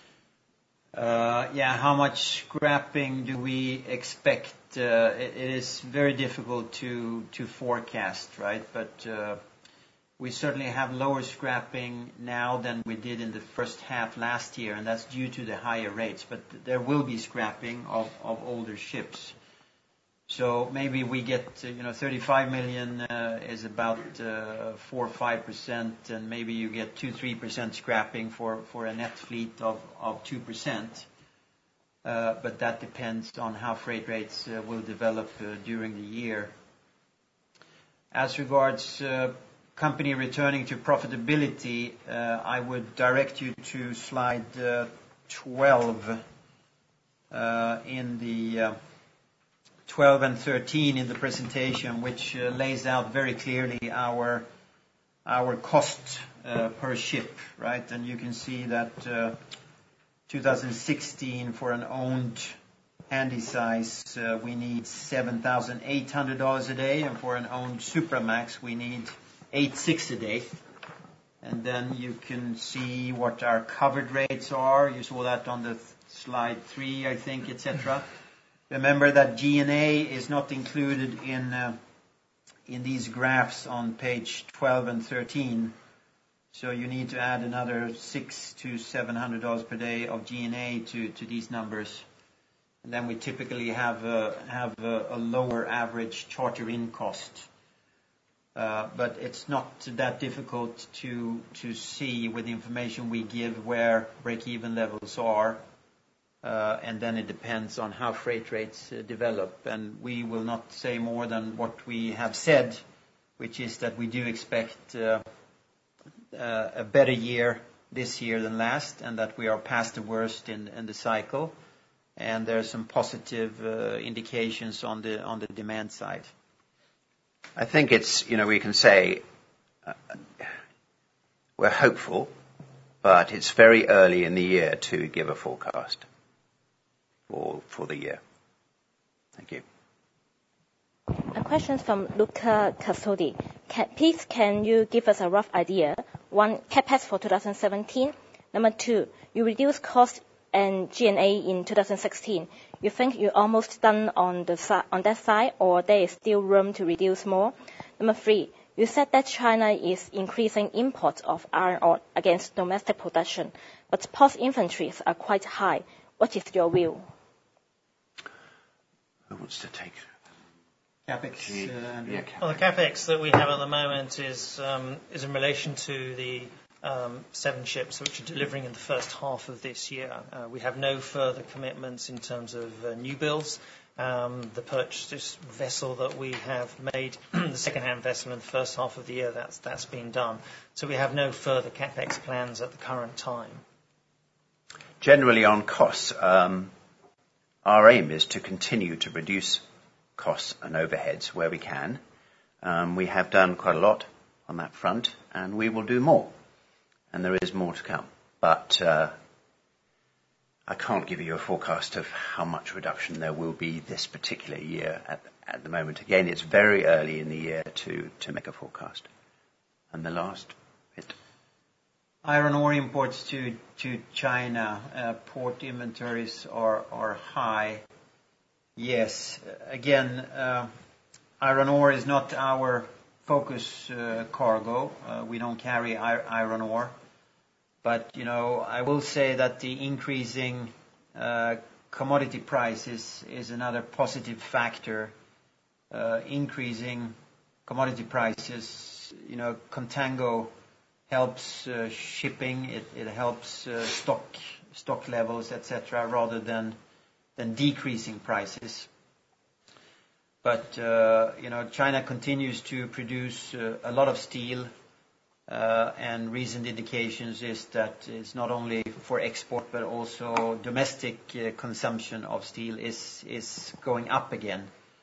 How much scrapping do we expect? It is very difficult to forecast, right? But we certainly have lower scrapping now than we did in the first half last year, and that's due to the higher rates. But there will be scrapping of older ships. So maybe we get, 35 million is about 4 or 5%, and maybe you get 2-3% scrapping for a net fleet of 2%. But that depends on how freight rates will develop during the year. As regards company returning to profitability, I would direct you to slide 12 in the 12 and 13 in the presentation, which lays out very clearly our cost per ship, right? And you can see that 2016 for an owned handysize we need $7,800 a day, and for an owned Supramax we need $8,600 a day. And then you can see what our covered rates are. You saw that on the slide 3, I think, etc. Remember that G&A is not included in these graphs on page 12 and 13. So you need to add another $600 to $700 per day of G&A to these numbers. And then we typically have a lower average charter-in cost. But it's not that difficult to see with the information we give where break-even levels are. And then it depends on how freight rates develop. And we will not say more than what we have said, which is that we do expect a better year this year than last, and that we are past the worst in the cycle. And there are some positive indications on the demand side.
I think it's, we can say we're hopeful, but it's very early in the year to give a forecast for the year. Thank you.
A question from Luca Casodi. Please, can you give us a rough idea? 1, CapEx for 2017. Number 2, you reduced cost and G&A in 2016. You think you're almost done on that side, or there is still room to reduce more? Number 3, you said that China is increasing imports of iron ore against domestic production, but port inventories are quite high. What is your view?
Who wants to take
CapEx?
Well, the CapEx that we have at the moment is in relation to the 7 ships which are delivering in the first half of this year. We have no further commitments in terms of new builds. The purchase vessel that we have made, the second-hand vessel in the first half of the year, that's been done. So we have no further CapEx plans at the current time.
Generally on costs, our aim is to continue to reduce costs and overheads where we can. We have done quite a lot on that front, and we will do more. And there is more to come. But I can't give you a forecast of how much reduction there will be this particular year at the moment. Again, it's very early in the year to make a forecast. And the last bit.
Iron ore imports to China, port inventories are high. Yes, again, iron ore is not our focus cargo. We don't carry iron ore. But, I will say that the increasing commodity prices is another positive factor. Increasing commodity prices, contango helps shipping, it helps stock levels, etc., rather than decreasing prices. But, China continues to produce a lot of steel, and recent indications is that it's not only for export, but also domestic consumption of steel is going up again.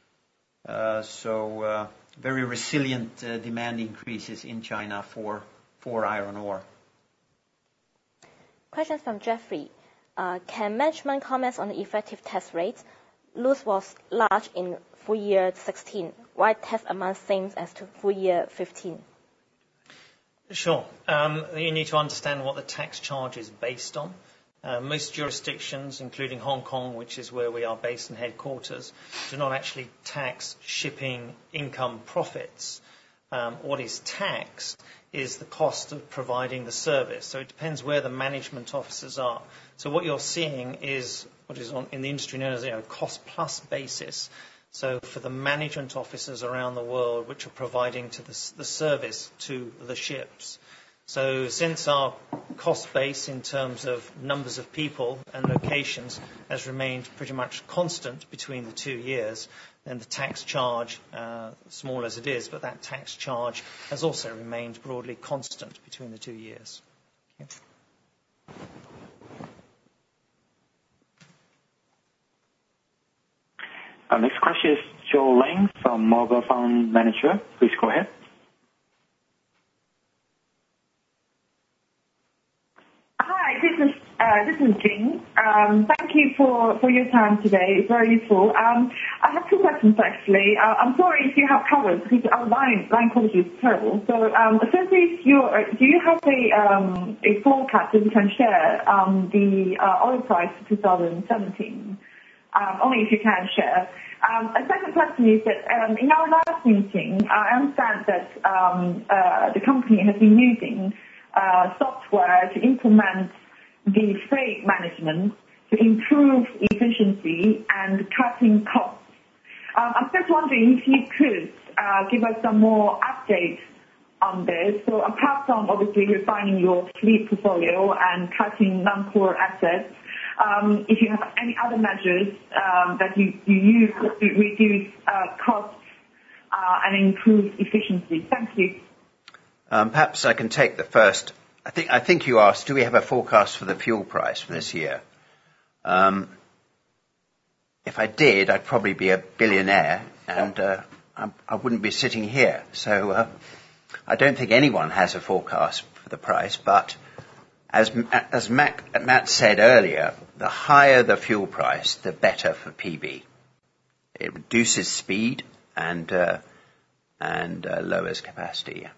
So very resilient demand increases in China for iron ore.
Question from Jeffrey. Can management comment on the effective tax rate? Loss was large in full year 16. Why tax amount same as to full year 15?
Sure. You need to understand what the tax charge is based on. Most jurisdictions, including Hong Kong, which is where we are based in headquarters, do not actually tax shipping income profits. What is taxed is the cost of providing the service. So it depends where the management officers are. So what you're seeing is what is in the industry known as a cost plus basis. So for the management officers around the world which are providing to the service to the ships. So since our cost base in terms of numbers of people and locations has remained pretty much constant between the 2 years, then the tax charge, small as it is, but that tax charge has also remained broadly constant between the 2 years. Okay.
Our next question is Joe Lang from Morgan Fund Manager. Please go ahead.
Hi, this is Jing. Thank you for your time today. It's very useful. I have two questions actually. I'm sorry if you have covered because our line quality is terrible. So firstly, do you have a forecast that you can share the oil price for 2017? Only if you can share. A second question is that in our last meeting, I understand that the company has been using software to implement the freight management to improve efficiency and cutting costs. I'm just wondering if you could give us some more updates on this. So apart from obviously refining your fleet portfolio and cutting non-core assets, if you have any other measures that you use to reduce costs and improve efficiency. Thank you.
Perhaps I can take the first. I think you asked, do we have a forecast for the fuel price for this year? If I did, I'd probably be a billionaire, and I wouldn't be sitting here. So I don't think anyone has a forecast for the price, but as Matt said earlier, the higher the fuel price, the better for PB. It reduces speed and lowers capacity.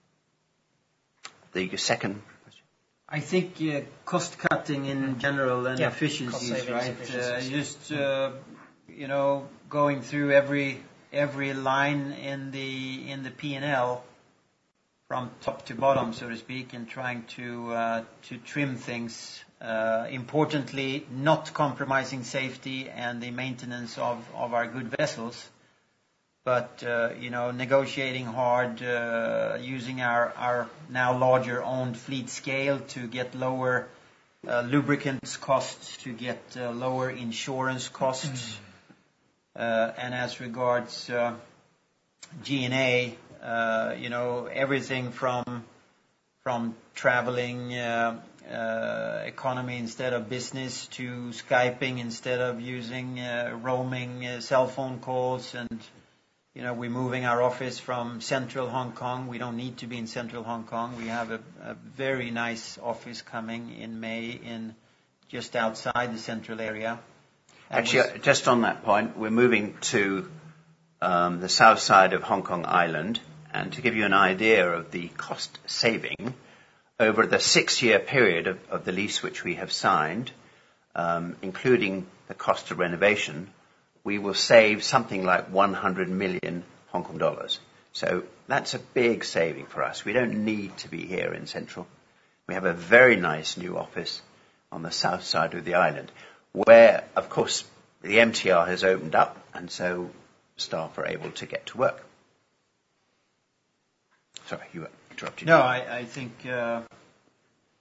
The second question?
I think cost cutting in general and efficiencies, right? Just going through every line in the P&L from top to bottom, so to speak, and trying to trim things. Importantly, not compromising safety and the maintenance of our good vessels, but negotiating hard, using our now larger owned fleet scale to get lower lubricants costs, to get lower insurance costs, and as regards G&A, everything from traveling economy instead of business to Skyping instead of using roaming cell phone calls, and we're moving our office from central Hong Kong. We don't need to be in central Hong Kong. We have a very nice office coming in May in just outside the central area.
Actually, just on that point, we're moving to the south side of Hong Kong Island, and to give you an idea of the cost saving, over the 6-year period of the lease which we have signed, including the cost of renovation, we will save something like 100 million Hong Kong dollars. So that's a big saving for us. We don't need to be here in Central. We have a very nice new office on the south side of the island, where, of course, the MTR has opened up, and so staff are able to get to work. Sorry, you interrupted.
No, I think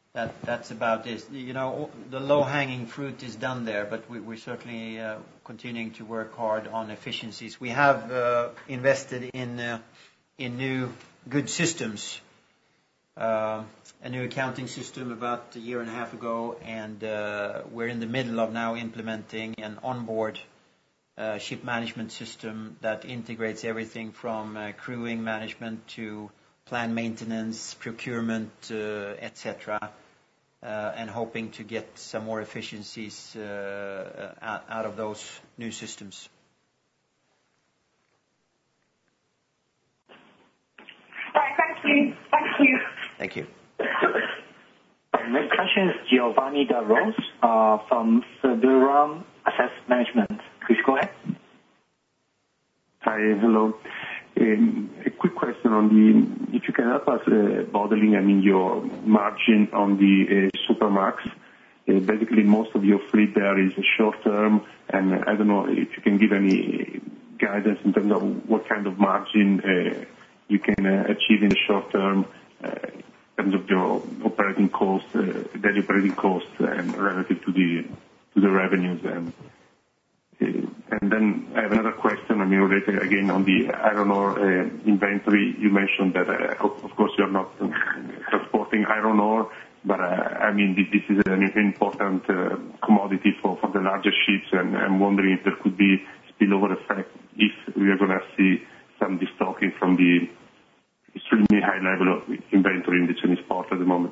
That's about this. You know, the low-hanging fruit is done there, but we're certainly continuing to work hard on efficiencies. We have invested in new good systems, a new accounting system about a year and a half ago, and we're in the middle of now implementing an onboard ship management system that integrates everything from crewing management to plan maintenance, procurement, etc., and hoping to get some more efficiencies out of those new systems.
Right, thank you. Thank you.
Thank you.
Next question is Giovanni Da Rose from Federal Asset Management. Please go ahead.
Hi, hello. A quick question on if you can help us modeling, your margin on the Supramax. Basically, most of your fleet there is short term, and I don't know if you can give any guidance in terms of what kind of margin you can achieve in the short term in terms of your operating costs, daily operating costs, and relative to the revenues. And then I have another question, related again on the iron ore inventory. You mentioned that, of course, you're not transporting iron ore, but this is an important commodity for the larger ships, and I'm wondering if there could be spillover effect if we are going to see some destocking from the extremely high level of inventory in the Chinese port at the moment.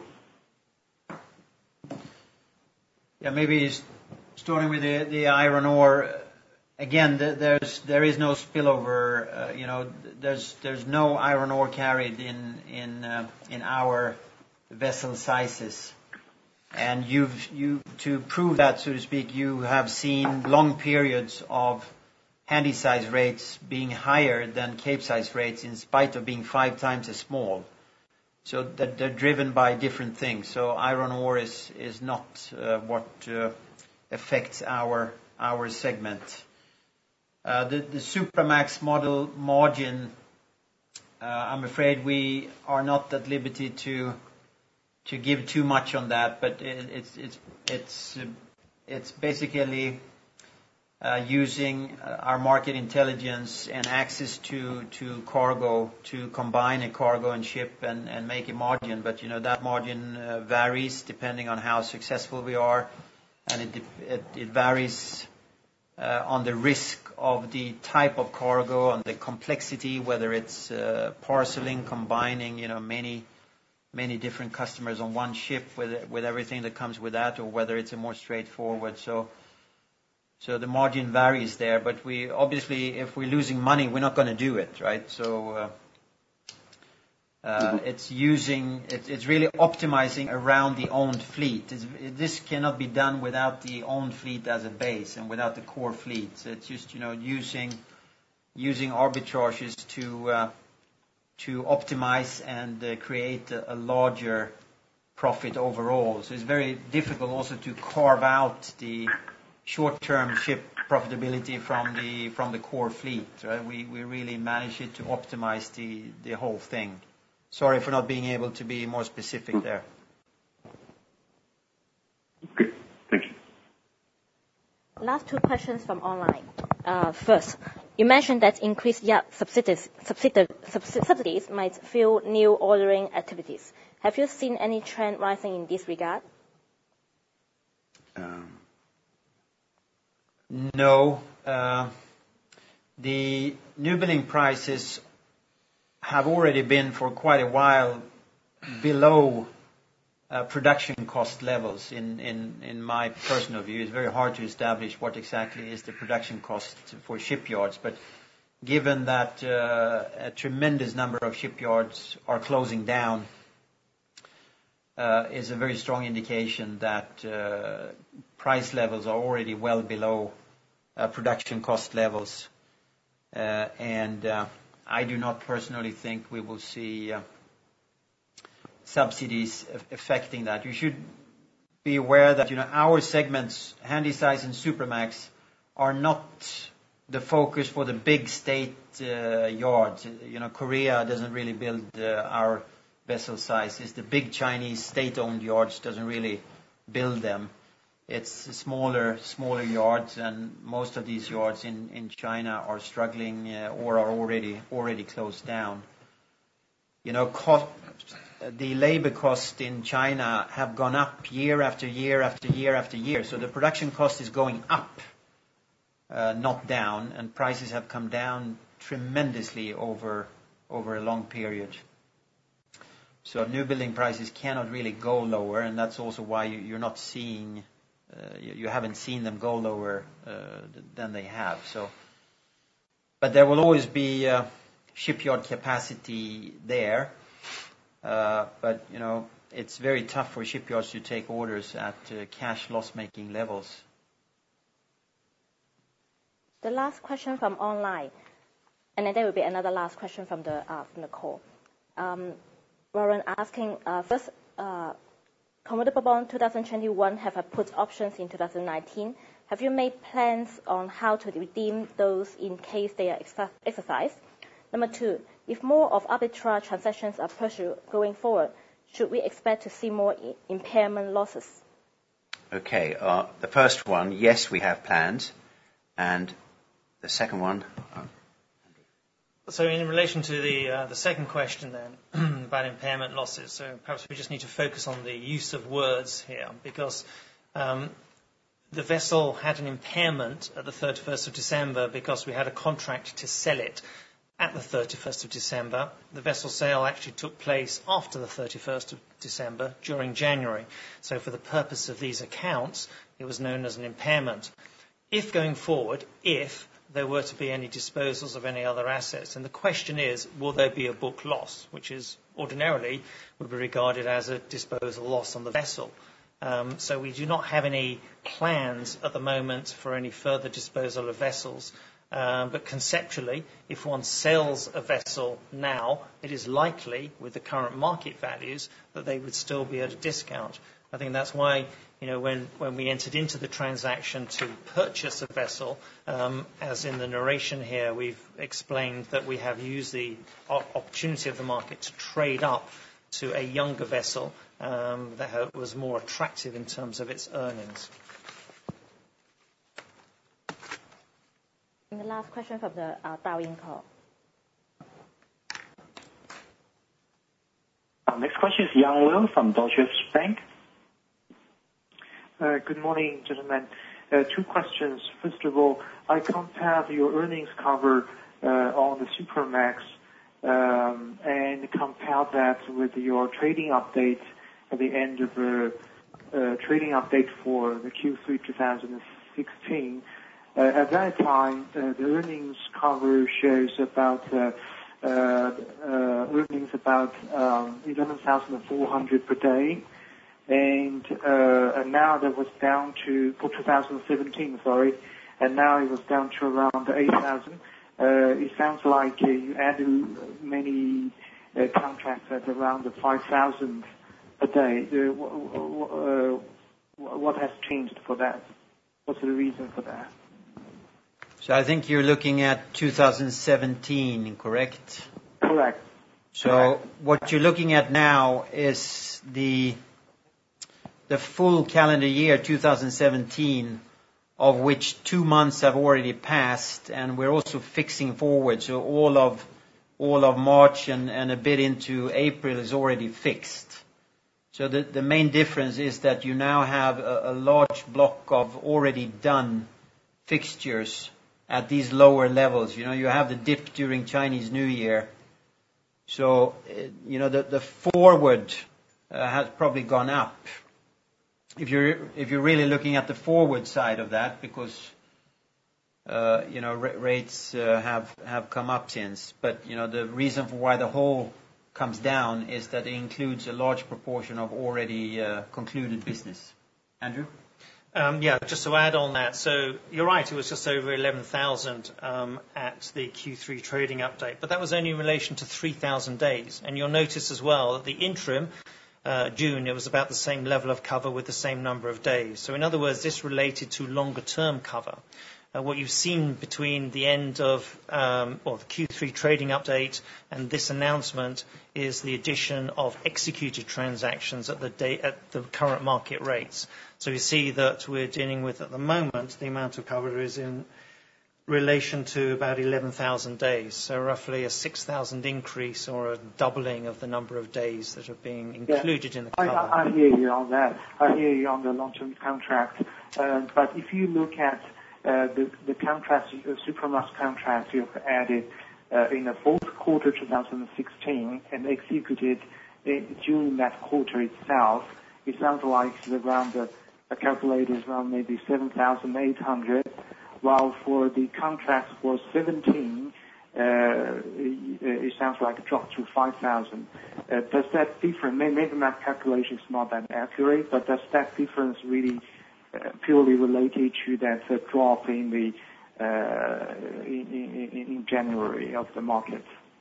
Yeah, maybe starting with the iron ore. Again, there is no spillover. There's no iron ore carried in our vessel sizes, and to prove that, so to speak, you have seen long periods of handy-size rates being higher than Cape-size rates in spite of being 5 times as small. So that they're driven by different things. So iron ore is not what affects our segment. The Supramax model margin, I'm afraid we are not at liberty to give too much on that, but it's basically using our market intelligence and access to cargo to combine a cargo and ship and make a margin. But that margin varies depending on how successful we are, and it varies on the risk of the type of cargo, on the complexity, whether it's parceling, combining many different customers on one ship with everything that comes with that, or whether it's a more straightforward. So the margin varies there, but we obviously, if we're losing money, we're not going to do it, right? So it's really optimizing around the owned fleet. This cannot be done without the owned fleet as a base and without the core fleet. So it's just using arbitrages to optimize and create a larger profit overall. So it's very difficult also to carve out the short-term ship profitability from the core fleet. Right? We really manage it to optimize the whole thing. Sorry for not being able to be more specific there.
Okay, thank you.
Last 2 questions from online. First, you mentioned that increased yard subsidies might fuel new ordering activities. Have you seen any trend rising in this regard?
No. The new building prices have already been for quite a while below production cost levels. In my personal view, it's very hard to establish what exactly is the production cost for shipyards, but given that a tremendous number of shipyards are closing down, is a very strong indication that price levels are already well below production cost levels, and I do not personally think we will see subsidies affecting that. You should be aware that our segments, Handysize and Supramax, are not the focus for the big state yards. Korea doesn't really build our vessel sizes. The big Chinese state-owned yards doesn't really build them. It's smaller yards, and most of these yards in China are struggling or are already closed down. The labor cost in China have gone up year after year after year after year. So the production cost is going up, not down, and prices have come down tremendously over a long period. So new building prices cannot really go lower, and that's also why you're not seeing, you haven't seen them go lower than they have. So, but there will always be shipyard capacity there. But it's very tough for shipyards to take orders at cash loss-making levels.
The last question from online, and then there will be another last question from the call. Warren asking, first, convertible bond 2021 have a put options in 2019. Have you made plans on how to redeem those in case they are exercised? Number 2, if more of arbitrage transactions are pursued going forward, should we expect to see more impairment losses?
Okay, the first one, yes, we have plans. And the second one?
So in relation to the second question then, about impairment losses, so perhaps we just need to focus on the use of words here, because the vessel had an impairment at the 31st of December because we had a contract to sell it at the 31st of December. The vessel sale actually took place after the 31st of December, during January. So for the purpose of these accounts, it was known as an impairment. If going forward, if there were to be any disposals of any other assets, and the question is, will there be a book loss, which is ordinarily would be regarded as a disposal loss on the vessel. So we do not have any plans at the moment for any further disposal of vessels. But conceptually, if one sells a vessel now, it is likely, with the current market values, that they would still be at a discount. I think that's why, when we entered into the transaction to purchase a vessel, as in the narration here, we've explained that we have used the opportunity of the market to trade up to a younger vessel that was more attractive in terms of its earnings.
And the last question from the dial-in call.
Next question is Yang Liu from Deutsche Bank.
Good morning, gentlemen. 2 questions. First of all, I compared your earnings cover on the Supramax and compared that with your trading update at the end of the trading update for the Q3 2016. At that time, the earnings cover shows about earnings about 11,400 per day, and now that was down to for 2017. Sorry, and now it was down to around 8,000. It sounds like you added many contracts at around 5,000 a day. What has changed for that? What's the reason for that?
So I think you're looking at 2017, correct?
Correct.
So what you're looking at now is the full calendar year 2017, of which 2 months have already passed, and we're also fixing forward. So all of March and a bit into April is already fixed. So the main difference is that you now have a large block of already done fixtures at these lower levels. You have the dip during Chinese New Year. So, the forward has probably gone up. If you're really looking at the forward side of that, because, rates have come up since. But, the reason for why the whole comes down is that it includes a large proportion of already concluded business. Andrew?
Just to add on that. So you're right, it was just over 11,000 at the Q3 trading update, but that was only in relation to 3,000 days. And you'll notice as well that the interim, June, it was about the same level of cover with the same number of days. So in other words, this related to longer term cover. What you've seen between the end of the Q3 trading update and this announcement is the addition of executed transactions at the current market rates. So you see that we're dealing with, at the moment, the amount of cover is in relation to about 11,000 days, so roughly a 6,000 increase or a doubling of the number of days that are being included in the cover.
I hear you on that. I hear you on the long-term contract. But if you look at the contracts, Supramax contracts you've added in the fourth quarter 2016 and executed during that quarter itself, it sounds like it's around the calculated around maybe 7,800, while for the contracts for 17, it sounds like it dropped to 5,000. Does that difference, maybe my calculation is not that accurate, but does that difference really purely related to that drop in the in January of the market?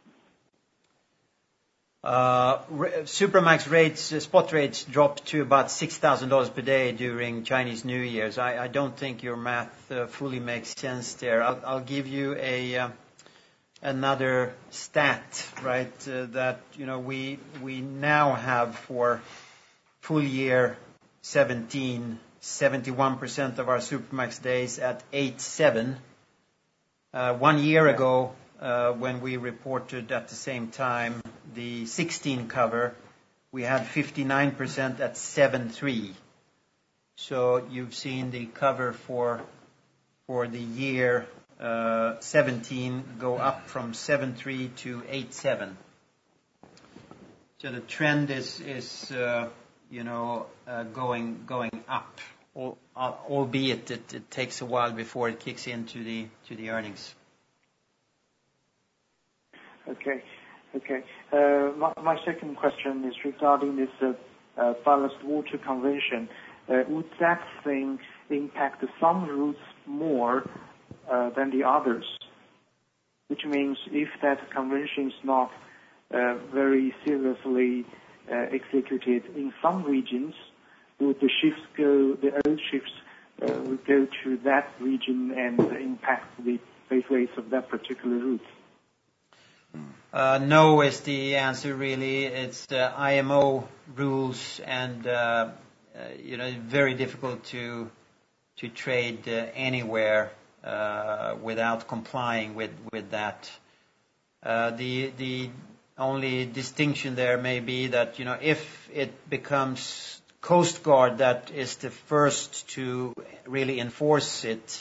Supramax rates, spot rates dropped to about $6,000 per day during Chinese New Year's. I don't think your math fully makes sense there. I'll give you another stat, right? That we now have for full year 17, 71% of our Supramax days at 8.7. 1 year ago, when we reported at the same time the 16 cover, we had 59% at 7.3. So you've seen the cover for the year 17 go up from 7.3 to 8.7. So the trend is going up, albeit it takes a while before it kicks into the earnings.
Okay. My second question is regarding this ballast water conversion. Would that thing impact some routes more than the others? Which means if that conversion is not very seriously executed in some regions, would the old ships would go to that region and impact the freight rates of that particular route?
No is the answer, really. It's IMO rules, and very difficult to trade anywhere without complying with that. The only distinction there may be that if it becomes Coast Guard that is the first to really enforce it,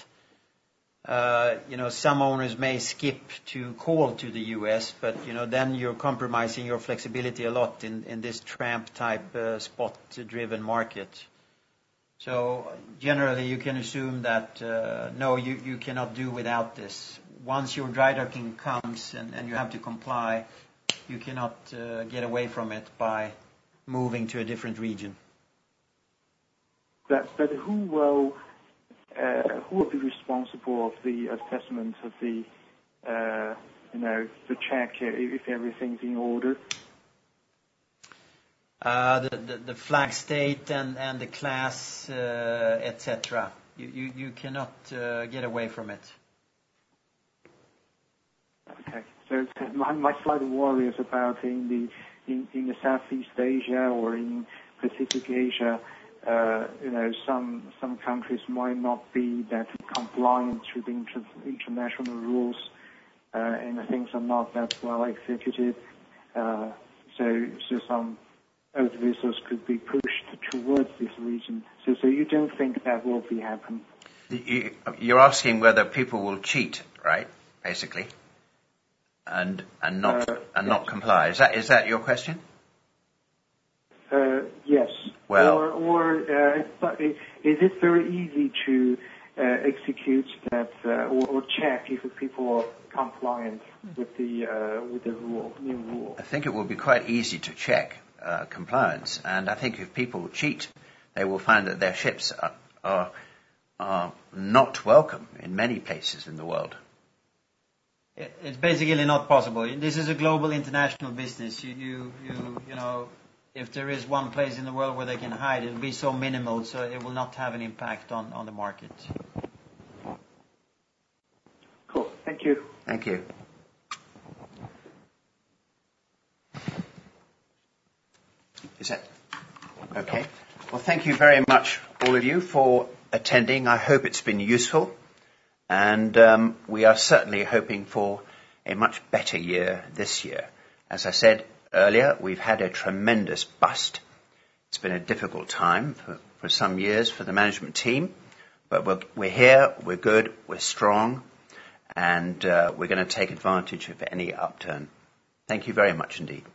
some owners may skip to call to the U.S., but then you're compromising your flexibility a lot in this tramp type spot-driven market. So generally, you can assume that no, you cannot do without this. Once your dry docking comes and you have to comply, you cannot get away from it by moving to a different region.
But who will be responsible of the assessment of the check if everything's in order?
The flag state and the class, etc. You cannot get away from it.
Okay. So my slight worry is about in the Southeast Asia or in Pacific Asia. Some countries might not be that compliant to the international rules, and things are not that well executed. So some of the vessels could be pushed towards this region. So you don't think that will be happen?
You're asking whether people will cheat, right? Basically, and not comply. Is that your question?
Yes.
Well,
or is it very easy to execute that or check if people are compliant with the new rule?
I think it will be quite easy to check compliance, and I think if people cheat, they will find that their ships are not welcome in many places in the world.
It's basically not possible. This is a global international business. You know, if there is one place in the world where they can hide, it will be so minimal, so it will not have an impact on the market.
you.
Thank you. Is that okay? Well, thank you very much, all of you, for attending. I hope it's been useful. And we are certainly hoping for a much better year this year. As I said earlier, we've had a tremendous bust. It's been a difficult time for some years for the management team. But we're here, we're good, we're strong, and we're going to take advantage of any upturn. Thank you very much indeed.